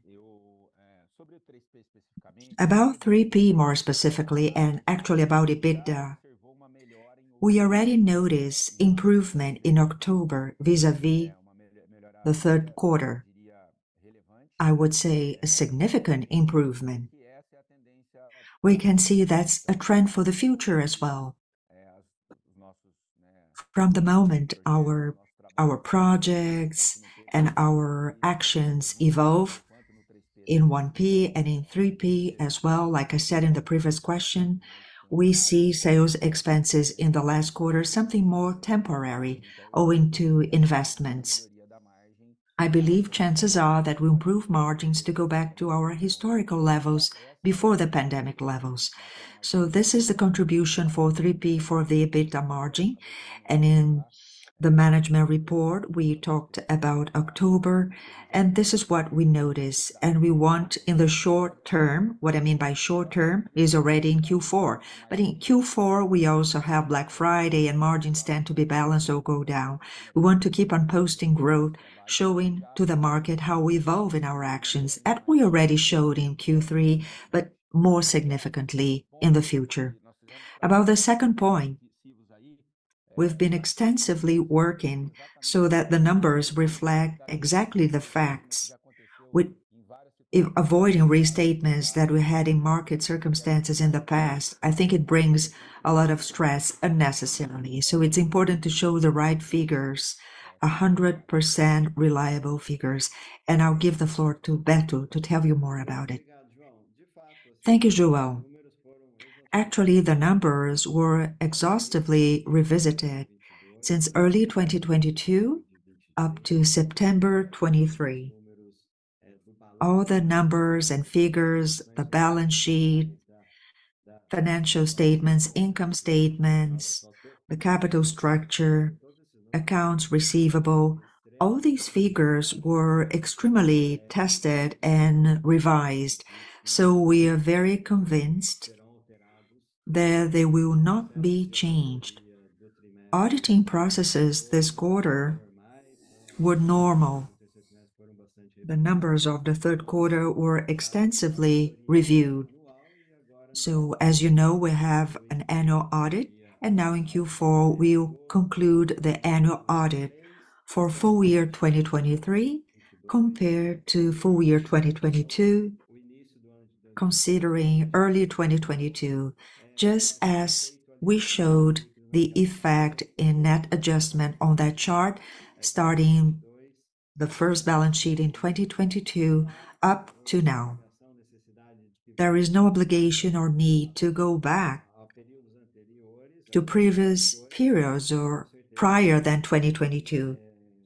About 3P more specifically, and actually about EBITDA, we already noticed improvement in October vis-à-vis the third quarter. I would say a significant improvement. We can see that's a trend for the future as well. From the moment our projects and our actions evolve in 1P and in 3P as well, like I said in the previous question, we see sales expenses in the last quarter something more temporary owing to investments. I believe chances are that we'll improve margins to go back to our historical levels before the pandemic levels. So this is the contribution for 3P for the EBITDA margin. And in the management report, we talked about October, and this is what we notice. And we want in the short term, what I mean by short term is already in Q4. But in Q4, we also have Black Friday and margins tend to be balanced or go down. We want to keep on posting growth, showing to the market how we evolve in our actions, as we already showed in Q3, but more significantly in the future. About the second point, we've been extensively working so that the numbers reflect exactly the facts, with avoiding restatements that we had in market circumstances in the past. I think it brings a lot of stress unnecessarily. So it's important to show the right figures, 100% reliable figures. And I'll give the floor to Beto to tell you more about it. Thank you, João. Actually, the numbers were exhaustively revisited since early 2022 up to September 23. All the numbers and figures, the balance sheet, financial statements, income statements, the capital structure, accounts receivable, all these figures were extremely tested and revised. So we are very convinced that they will not be changed. Auditing processes this quarter were normal. The numbers of the third quarter were extensively reviewed. So as you know, we have an annual audit, and now in Q4 we'll conclude the annual audit for full year 2023 compared to full year 2022, considering early 2022, just as we showed the effect in net adjustment on that chart, starting the first balance sheet in 2022 up to now. There is no obligation or need to go back to previous periods or prior than 2022.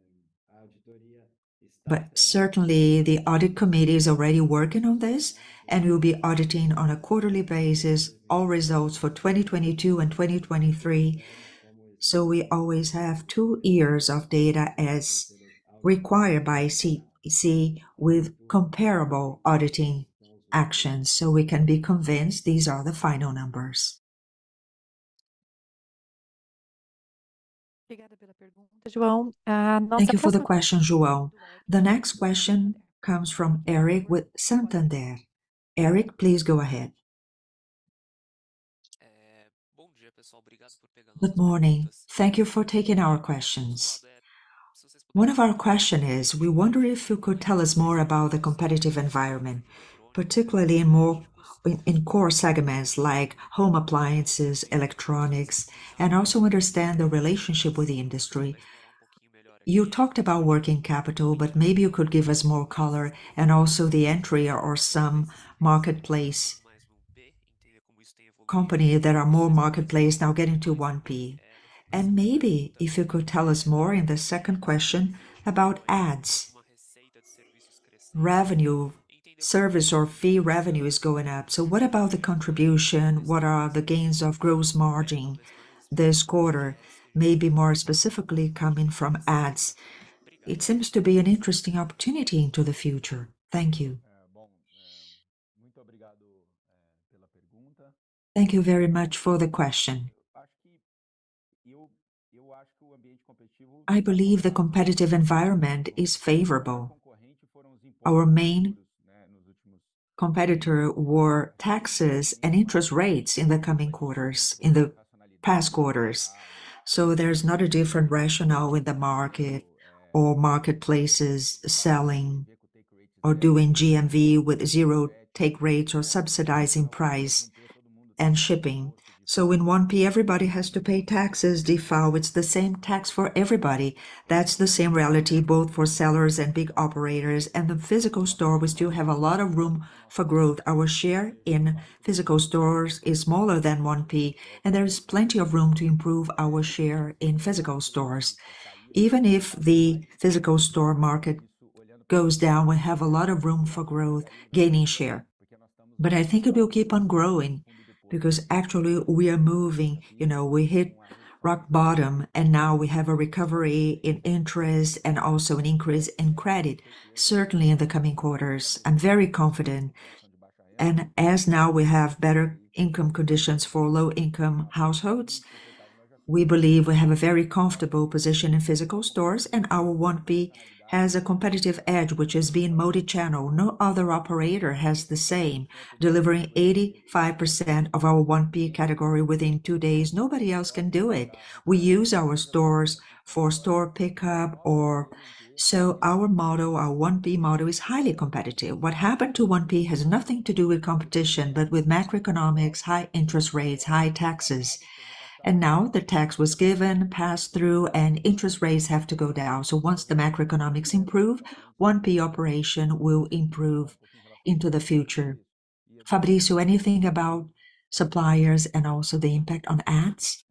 But certainly the audit committee is already working on this, and we'll be auditing on a quarterly basis all results for 2022 and 2023. So we always have 2 years of data as required by CEC with comparable auditing actions, so we can be convinced these are the final numbers. Thank you for the question, João. The next question comes from Eric with Santander. Eric, please go ahead. Good morning. Thank you for taking our questions. One of our questions is, we wonder if you could tell us more about the competitive environment, particularly in core segments like home appliances, electronics, and also understand the relationship with the industry. You talked about working capital, but maybe you could give us more color, and also the entry or some marketplace company that are more marketplace now getting to 1P. And maybe if you could tell us more in the second question about ads. revenue, service or fee revenue is going up. So what about the contribution? What are the gains of gross margin this quarter? Maybe more specifically coming from ads. It seems to be an interesting opportunity into the future. Thank you. Thank you very much for the question. I believe the competitive environment is favorable. Our main competitor were taxes and interest rates in the coming quarters, in the past quarters. So there's not a different rationale in the market or marketplaces selling or doing GMV with zero take rates or subsidizing price and shipping. So in 1P, everybody has to pay taxes, DIFAL. It's the same tax for everybody. That's the same reality both for sellers and big operators. And the physical store, we still have a lot of room for growth. Our share in physical stores is smaller than 1P, and there is plenty of room to improve our share in physical stores. Even if the physical store market goes down, we have a lot of room for growth, gaining share. But I think it will keep on growing because actually we are moving, we hit rock bottom and now we have a recovery in interest and also an increase in credit, certainly in the coming quarters. I'm very confident. And as now we have better income conditions for low-income households, we believe we have a very comfortable position in physical stores, and our 1P has a competitive edge, which is being multi-channel. No other operator has the same, delivering 85% of our 1P category within 2 days. Nobody else can do it. We use our stores for store pickup so our model, our 1P model is highly competitive. What happened to 1P has nothing to do with competition, but with macroeconomics, high interest rates, high taxes. And now the tax was given, passed through, and interest rates have to go down. So once the macroeconomics improve, 1P operation will improve into the future. Fabricio, anything about suppliers and also the impact on ads?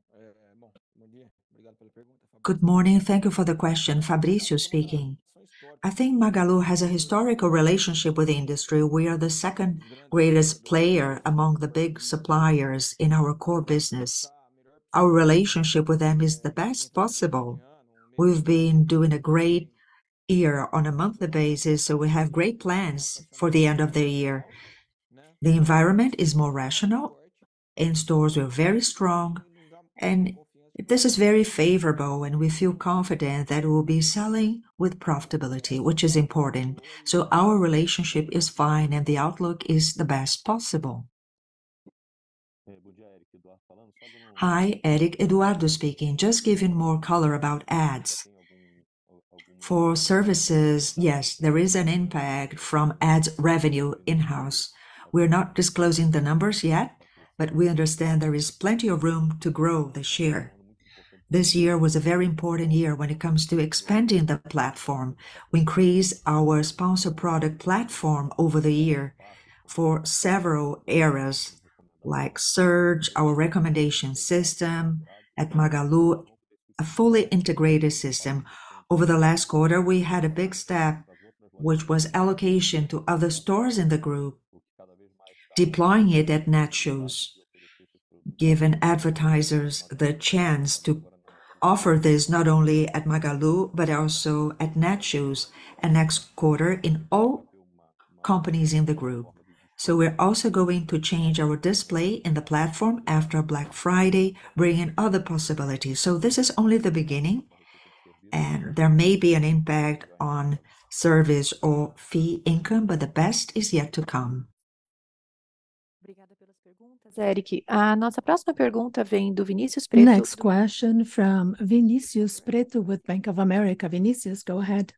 Good morning. Thank you for the question. Fabricio speaking. I think Magalu has a historical relationship with the industry. We are the second greatest player among the big suppliers in our core business. Our relationship with them is the best possible. We've been doing a great year on a monthly basis, so we have great plans for the end of the year. The environment is more rational. In stores, we're very strong, and this is very favorable, and we feel confident that we'll be selling with profitability, which is important. So our relationship is fine, and the outlook is the best possible. Hi, Eric. Eduardo speaking. Just giving more color about ads. For services, yes, there is an impact from ads revenue in-house. We're not disclosing the numbers yet, but we understand there is plenty of room to grow the share. This year was a very important year when it comes to expanding the platform. We increased our sponsor product platform over the year for several areas, like search, our recommendation system at Magalu, a fully integrated system. Over the last quarter, we had a big step, which was allocation to other stores in the group, deploying it at Netshoes, giving advertisers the chance to offer this not only at Magalu, but also at Netshoes, and next quarter in all companies in the group. So we're also going to change our display in the platform after Black Friday, bringing other possibilities. So this is only the beginning, and there may be an impact on service or fee income, but the best is yet to come. Eric, a nossa próxima pergunta vem do Vinícius Preto. Next question from Vinícius Preto with Bank of America. Vinícius, go ahead.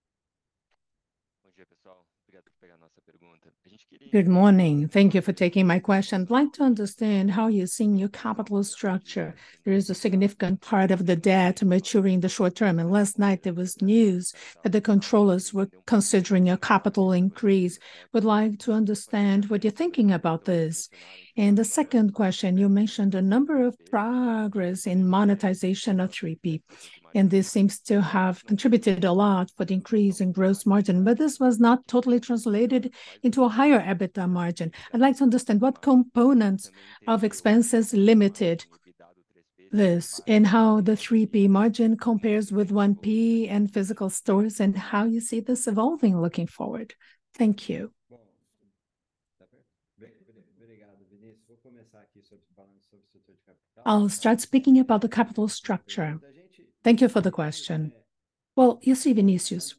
Good morning. Thank you for taking my question. I'd like to understand how you're seeing your capital structure. There is a significant part of the debt maturing in the short term, and last night there was news that the controllers were considering a capital increase. Would like to understand what you're thinking about this. And the second question, you mentioned a number of progress in monetization of 3P. and this seems to have contributed a lot for the increase in gross margin, but this was not totally translated into a higher EBITDA margin. I'd like to understand what components of expenses limited this, and how the 3P margin compares with 1P and physical stores, and how you see this evolving looking forward. Thank you. I'll start speaking about the capital structure. Thank you for the question. Well, you see, Vinicius,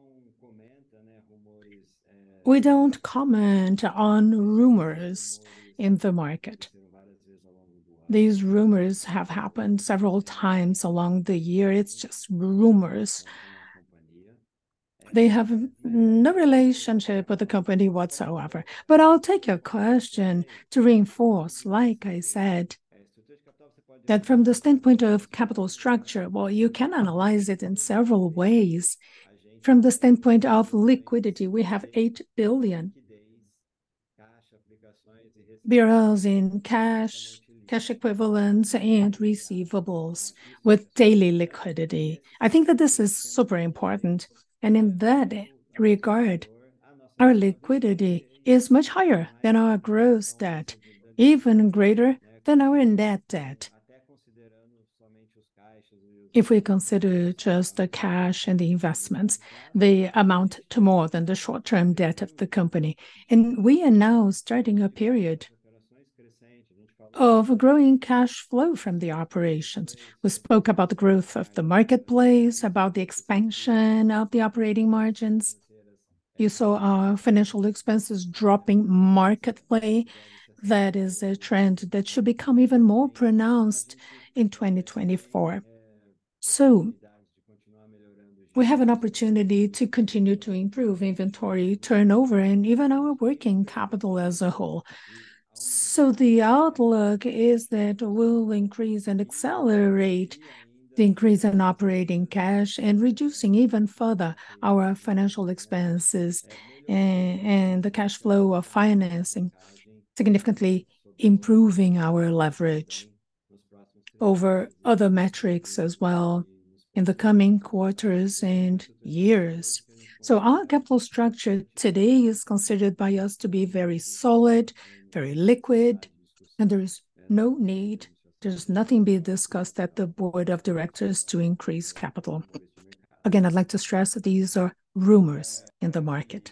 we don't comment on rumors in the market. These rumors have happened several times along the year. It's just rumors. They have no relationship with the company whatsoever. But I'll take your question to reinforce, like I said, that from the standpoint of capital structure, well, you can analyze it in several ways. From the standpoint of liquidity, we have 8 billion BRL in cash equivalents, and receivables with daily liquidity. I think that this is super important. And in that regard, our liquidity is much higher than our gross debt, even greater than our net debt. If we consider just the cash and the investments, they amount to more than the short-term debt of the company. And we are now starting a period of growing cash flow from the operations. We spoke about the growth of the marketplace, about the expansion of the operating margins. You saw our financial expenses dropping markedly. That is a trend that should become even more pronounced in 2024. So we have an opportunity to continue to improve inventory turnover and even our working capital as a whole. So the outlook is that we'll increase and accelerate the increase in operating cash and reducing even further our financial expenses and the cash flow of financing, significantly improving our leverage over other metrics as well in the coming quarters and years. So our capital structure today is considered by us to be very solid, very liquid, and there's no need, there's nothing being discussed at the board of directors to increase capital. Again, I'd like to stress that these are rumors in the market.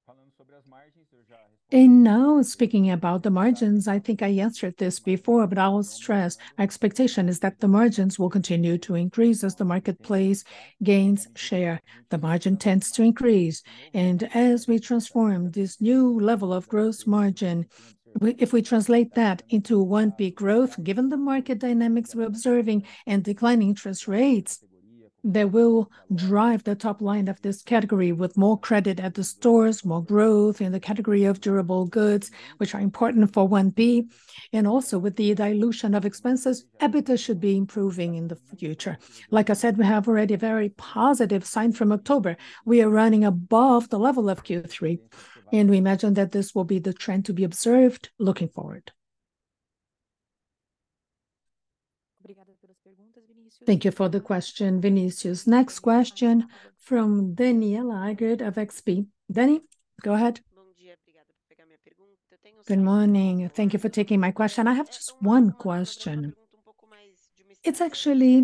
And now, speaking about the margins, I think I answered this before, but I'll stress our expectation is that the margins will continue to increase as the marketplace gains share. The margin tends to increase. And as we transform this new level of gross margin, if we translate that into 1P growth, given the market dynamics we're observing and declining interest rates, that will drive the top line of this category with more credit at the stores, more growth in the category of durable goods, which are important for 1P, and also with the dilution of expenses, EBITDA should be improving in the future. Like I said, we have already a very positive sign from October. We are running above the level of Q3, and we imagine that this will be the trend to be observed looking forward. Thank you for the question, Vinicius. Next question from Daniela Eiger of XP. Dani, go ahead. Good morning. Thank you for taking my question. I have just one question. It's actually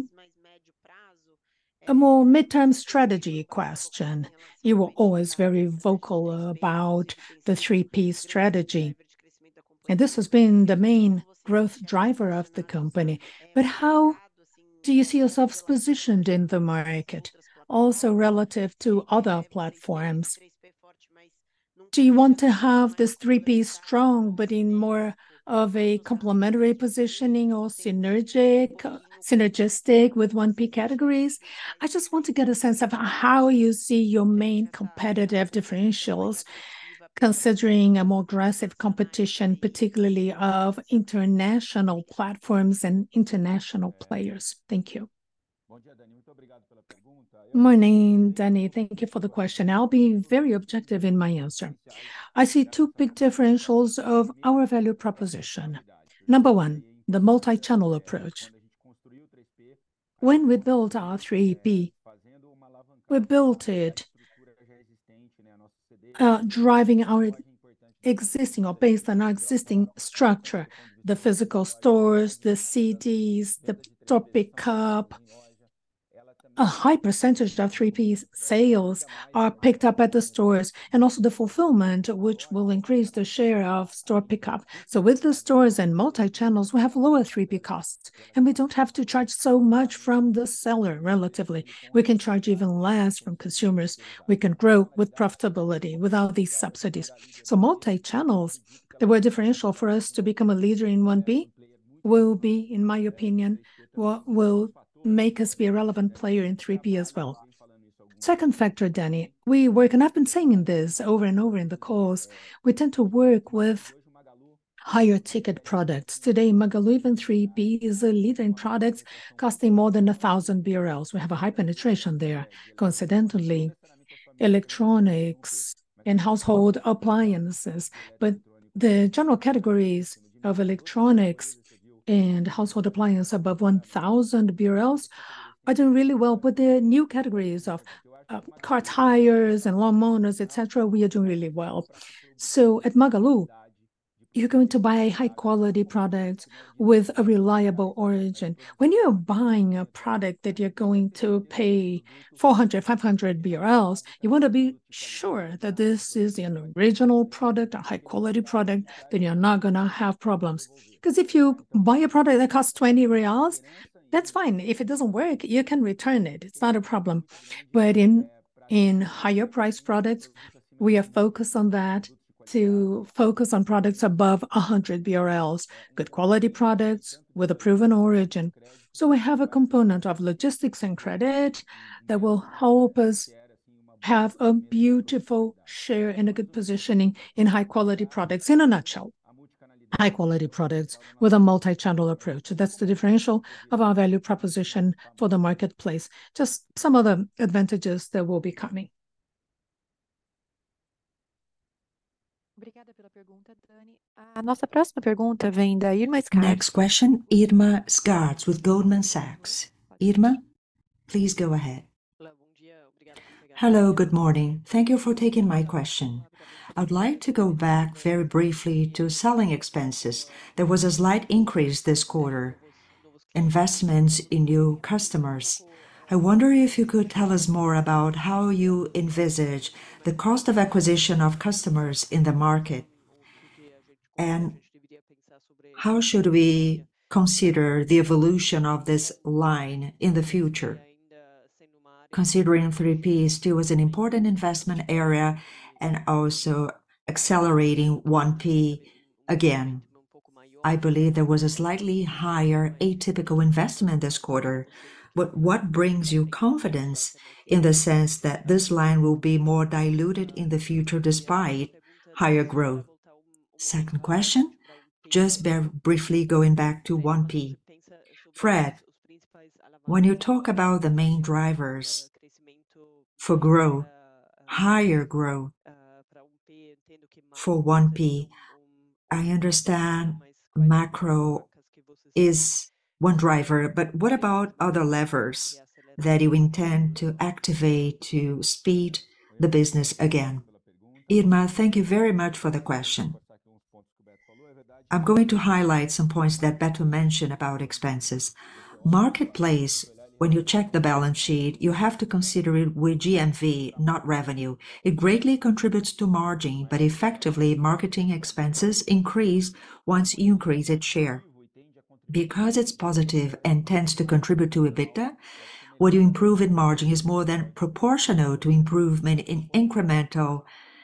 a more midterm strategy question. You were always very vocal about the 3P strategy, and this has been the main growth driver of the company. But how do you see yourselves positioned in the market, also relative to other platforms? Do you want to have this 3P strong, but in more of a complementary positioning or synergistic with 1P categories? I just want to get a sense of how you see your main competitive differentials, considering a more aggressive competition, particularly of international platforms and international players. Thank you. Morning, Dani. Thank you for the question. I'll be very objective in my answer. I see two big differentials of our value proposition. Number one, the multi-channel approach. When we built our 3P, we built it driving our existing or based on our existing structure, the physical stores, the CDs, the store pickup. A high percentage of 3P sales are picked up at the stores, and also the fulfillment, which will increase the share of store pickup. So with the stores and multi-channels, we have lower 3P costs, and we don't have to charge so much from the seller relatively. We can charge even less from consumers. We can grow with profitability without these subsidies. So multi-channels that were differential for us to become a leader in 1P will be, in my opinion, what will make us be a relevant player in 3P as well. Second factor, Danny, we work, and I've been saying this over and over in the calls, we tend to work with higher ticket products. Today, Magalu even 3P is a leader in products costing more than 1,000 BRL. We have a high penetration there. Coincidentally, electronics and household appliances, but the general categories of electronics and household appliance above 1,000 BRL are doing really well. But the new categories of car tires and lawn mowers, etc., we are doing really well. So at Magalu, you're going to buy a high quality product with a reliable origin. When you're buying a product that you're going to pay 400, 500 BRL, you want to be sure that this is an original product, a high quality product, that you're not going to have problems. Because if you buy a product that costs 20 reals, that's fine. If it doesn't work, you can return it. It's not a problem. But in higher price products, we are focused on that, to focus on products above 100 BRLs, good quality products with a proven origin. So we have a component of logistics and credit that will help us have a beautiful share and a good positioning in high quality products. In a nutshell, high quality products with a multi-channel approach. That's the differential of our value proposition for the marketplace. Just some other advantages that will be coming. Obrigada pela pergunta, Dani. A nossa próxima pergunta vem da Irma Sgarz. Next question, Irma Sgarz with Goldman Sachs. Irma, please go ahead. Hello, good morning. Thank you for taking my question. I'd like to go back very briefly to selling expenses. There was a slight increase this quarter. Investments in new customers. I wonder if you could tell us more about how you envisage the cost of acquisition of customers in the market, and how should we consider the evolution of this line in the future, considering 3P still is an important investment area and also accelerating 1P again. I believe there was a slightly higher atypical investment this quarter. But what brings you confidence in the sense that this line will be more diluted in the future despite higher growth? Second question, just briefly going back to 1P. Fred, when you talk about the main drivers for growth, higher growth for 1P, I understand macro is one driver, but what about other levers that you intend to activate to speed the business again? Irma, thank you very much for the question. I'm going to highlight some points that Beto mentioned about expenses. Marketplace, when you check the balance sheet, you have to consider it with GMV, not revenue. It greatly contributes to margin, but effectively marketing expenses increase once you increase its share. Because it's positive and tends to contribute to EBITDA, what you improve in margin is more than proportional to improvement in incremental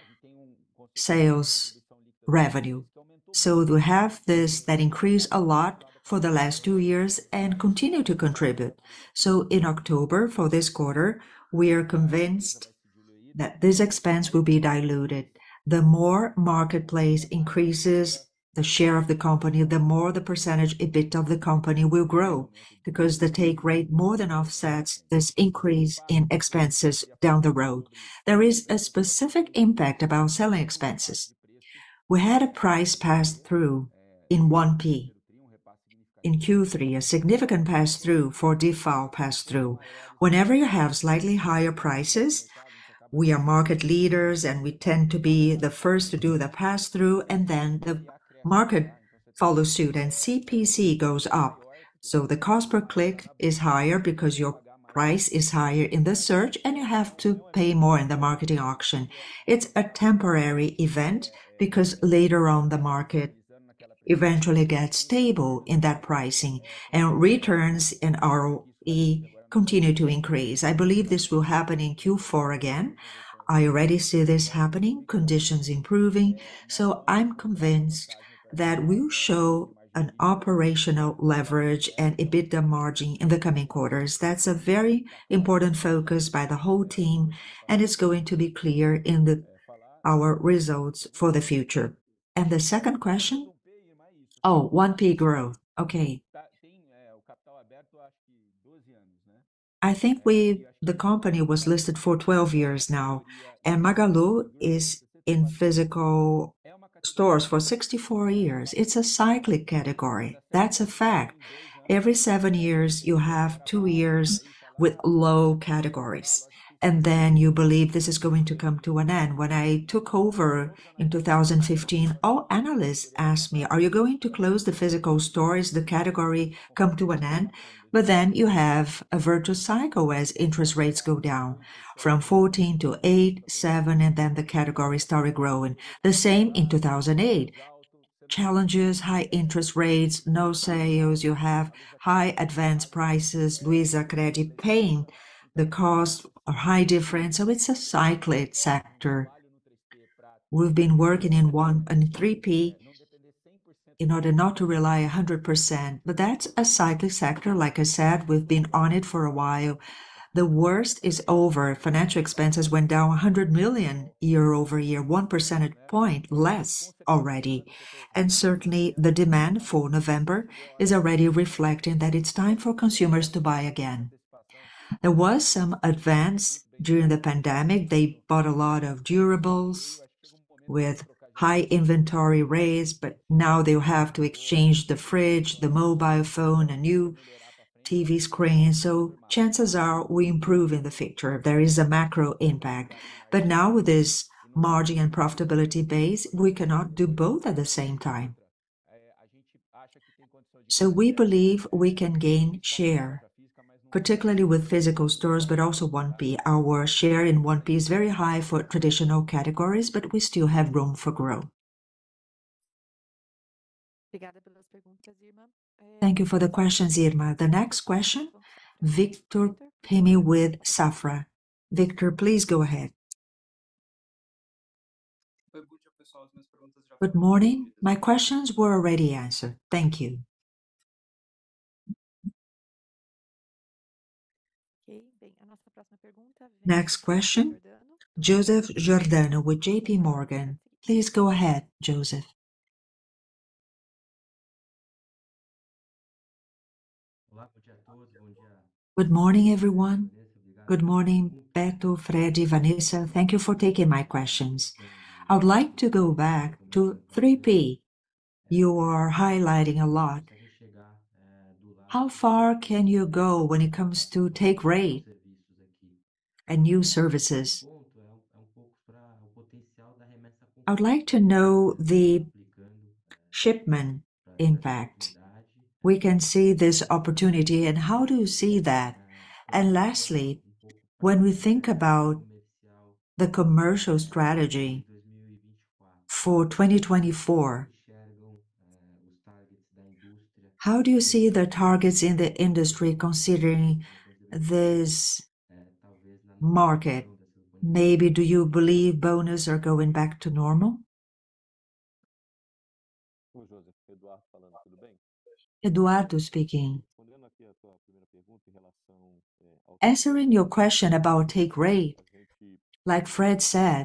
sales revenue. So we have this that increased a lot for the last 2 years and continue to contribute. So in October, for this quarter, we are convinced that this expense will be diluted. The more marketplace increases the share of the company, the more the percentage EBITDA of the company will grow, because the take rate more than offsets this increase in expenses down the road. There is a specific impact about selling expenses. We had a price pass through in 1P. in Q3, a significant pass-through for default pass-through. Whenever you have slightly higher prices, we are market leaders and we tend to be the first to do the pass-through, and then the market follows suit and CPC goes up. So the cost per click is higher because your price is higher in the search and you have to pay more in the marketing auction. It's a temporary event because later on the market eventually gets stable in that pricing and returns and ROE continue to increase. I believe this will happen in Q4 again. I already see this happening, conditions improving, so I'm convinced that we'll show an operational leverage and EBITDA margin in the coming quarters. That's a very important focus by the whole team, and it's going to be clear in our results for the future. And the second question? Oh, 1P growth. Okay. I think the company was listed for 12 years now, and Magalu is in physical stores for 64 years. It's a cyclic category. That's a fact. Every 7 years, you have 2 years with low categories. And then you believe this is going to come to an end. When I took over in 2015, all analysts asked me, are you going to close the physical stores? The category come to an end? But then you have a virtuous cycle as interest rates go down from 14 to 8, 7, and then the category started growing. The same in 2008. Challenges, high interest rates, no sales, you have high advance prices, Luizacred paying the cost or high difference. So it's a cyclic sector. We've been working in 3P in order not to rely 100%, but that's a cyclic sector. Like I said, we've been on it for a while. The worst is over. Financial expenses went down 100 million year over year, 1 percentage point less already. And certainly the demand for November is already reflecting that it's time for consumers to buy again. There was some advance during the pandemic. They bought a lot of durables with high inventory rates, but now they'll have to exchange the fridge, the mobile phone, a new TV screen. So chances are we improve in the future. There is a macro impact. But now with this margin and profitability base, we cannot do both at the same time. So we believe we can gain share, particularly with physical stores, but also 1P. Our share in 1P is very high for traditional categories, but we still have room for growth. Thank you for the questions, Irma. The next question, Victor Pemi with Safra. Victor, please go ahead. Good morning. My questions were already answered. Thank you. Next question, Joseph Giordano with JP Morgan. Please go ahead, Joseph. Good morning, everyone. Good morning, Beto, Freddy, Vanessa. Thank you for taking my questions. I would like to go back to 3P. You are highlighting a lot. How far can you go when it comes to take rate and new services? I would like to know the shipment impact. We can see this opportunity, and how do you see that? And lastly, when we think about the commercial strategy for 2024, how do you see the targets in the industry considering this market? Maybe do you believe bonus are going back to normal? Eduardo speaking. Answering your question about take rate, like Fred said,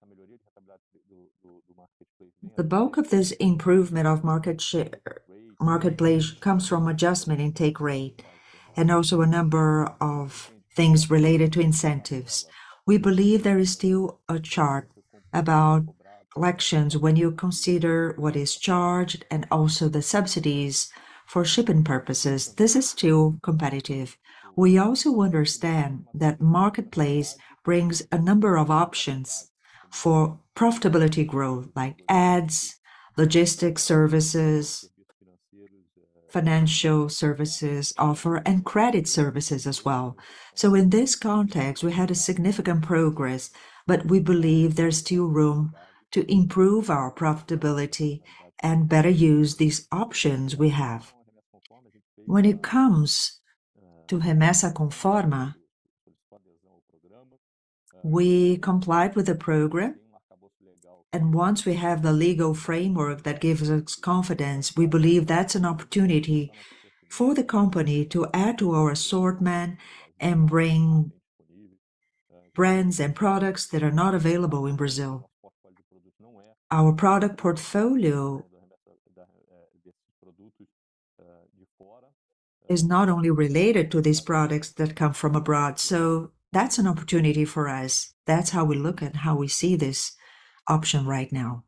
the bulk of this improvement of marketplace comes from adjustment in take rate and also a number of things related to incentives. We believe there is still a chart about collections when you consider what is charged and also the subsidies for shipping purposes, this is still competitive. We also understand that marketplace brings a number of options for profitability growth, like ads, logistics services, financial services offer, and credit services as well. So in this context, we had a significant progress, but we believe there's still room to improve our profitability and better use these options we have. When it comes to Remessa Conforma, we complied with the program, and once we have the legal framework that gives us confidence, we believe that's an opportunity for the company to add to our assortment and bring brands and products that are not available in Brazil. Our product portfolio is not only related to these products that come from abroad, so that's an opportunity for us. That's how we look at how we see this option right now.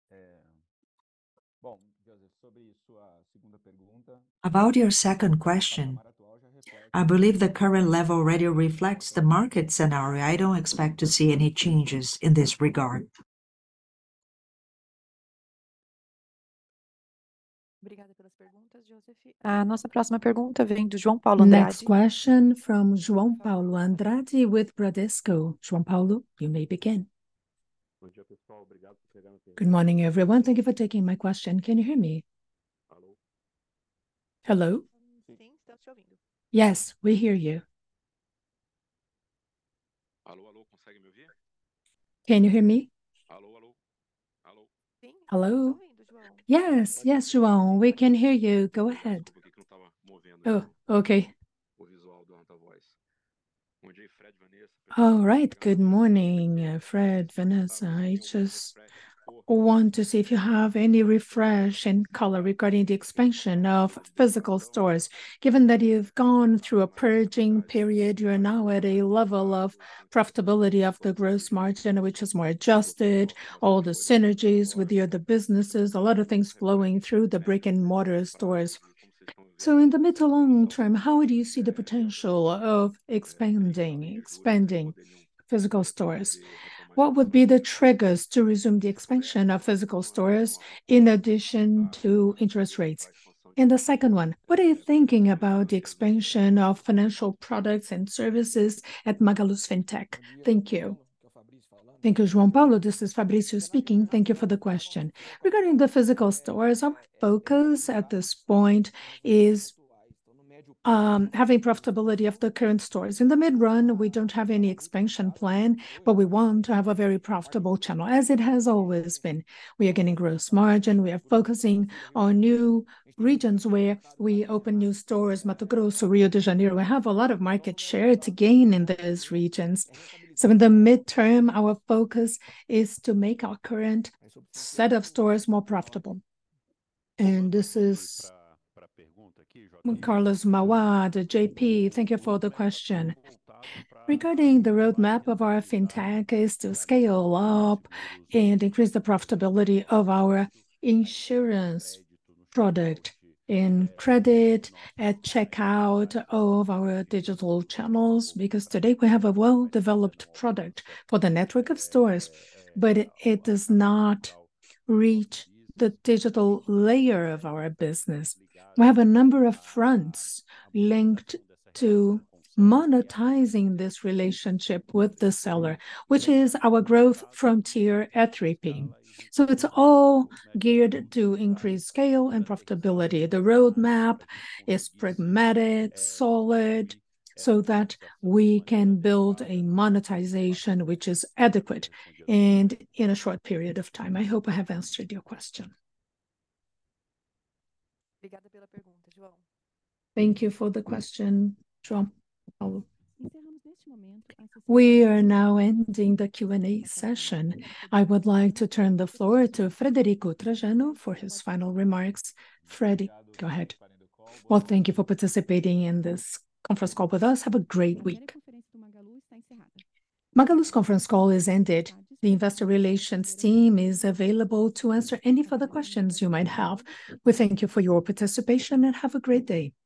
About your second question, I believe the current level already reflects the market scenario. I don't expect to see any changes in this regard. Obrigada pelas perguntas, Joseph. A nossa próxima pergunta vem do João Paulo Andrade. Next question from João Paulo Andrade with Bradesco. João Paulo, you may begin. Good morning, everyone. Thank you for taking my question. Can you hear me? Hello? Sim, estamos te ouvindo. Yes, we hear you. Alô, alô, consegue me ouvir? Can you hear me? Alô, alô, alô. Sim, Hello? estamos te ouvindo, João. Yes, yes, João, we can hear you. Go ahead. Desculpa que não estava movendo Oh, okay. o visual da voz. Bom dia, Fred, Vanessa. All right. Good morning, Fred, Vanessa. I just want to see if you have any refresh in color regarding the expansion of physical stores. Given that you've gone through a purging period, you're now at a level of profitability of the gross margin, which is more adjusted, all the synergies with the other businesses, a lot of things flowing through the brick and mortar stores. So in the mid to long term, how do you see the potential of expanding physical stores? What would be the triggers to resume the expansion of physical stores in addition to interest rates? And the second one, what are you thinking about the expansion of financial products and services at Magalu's Fintech? Thank you. Thank you, João Paulo. This is Fabrício speaking. Thank you for the question. Regarding the physical stores, our focus at this point is having profitability of the current stores. In the mid-run, we don't have any expansion plan, but we want to have a very profitable channel, as it has always been. We are getting gross margin. We are focusing on new regions where we open new stores, Mato Grosso, Rio de Janeiro. We have a lot of market share to gain in those regions. So in the midterm, our focus is to make our current set of stores more profitable. And this is Carlos Mauad, JP, thank you for the question. Regarding the roadmap of our fintech is to scale up and increase the profitability of our insurance product in credit at checkout of our digital channels, because today we have a well-developed product for the network of stores, but it does not reach the digital layer of our business. We have a number of fronts linked to monetizing this relationship with the seller, which is our growth frontier at 3P. So it's all geared to increase scale and profitability. The roadmap is pragmatic, solid, so that we can build a monetization which is adequate and in a short period of time. I hope I have answered your question. Obrigada pela pergunta, João. Thank you for the question, João Paulo. We are now ending the Q&A session. I would like to turn the floor to Frederico Trajano for his final remarks. Freddy, go ahead. Well, thank you for participating in this conference call with us. Have a great week. Magalu's conference call is ended. The investor relations team is available to answer any further questions you might have. We thank you for your participation and have a great day.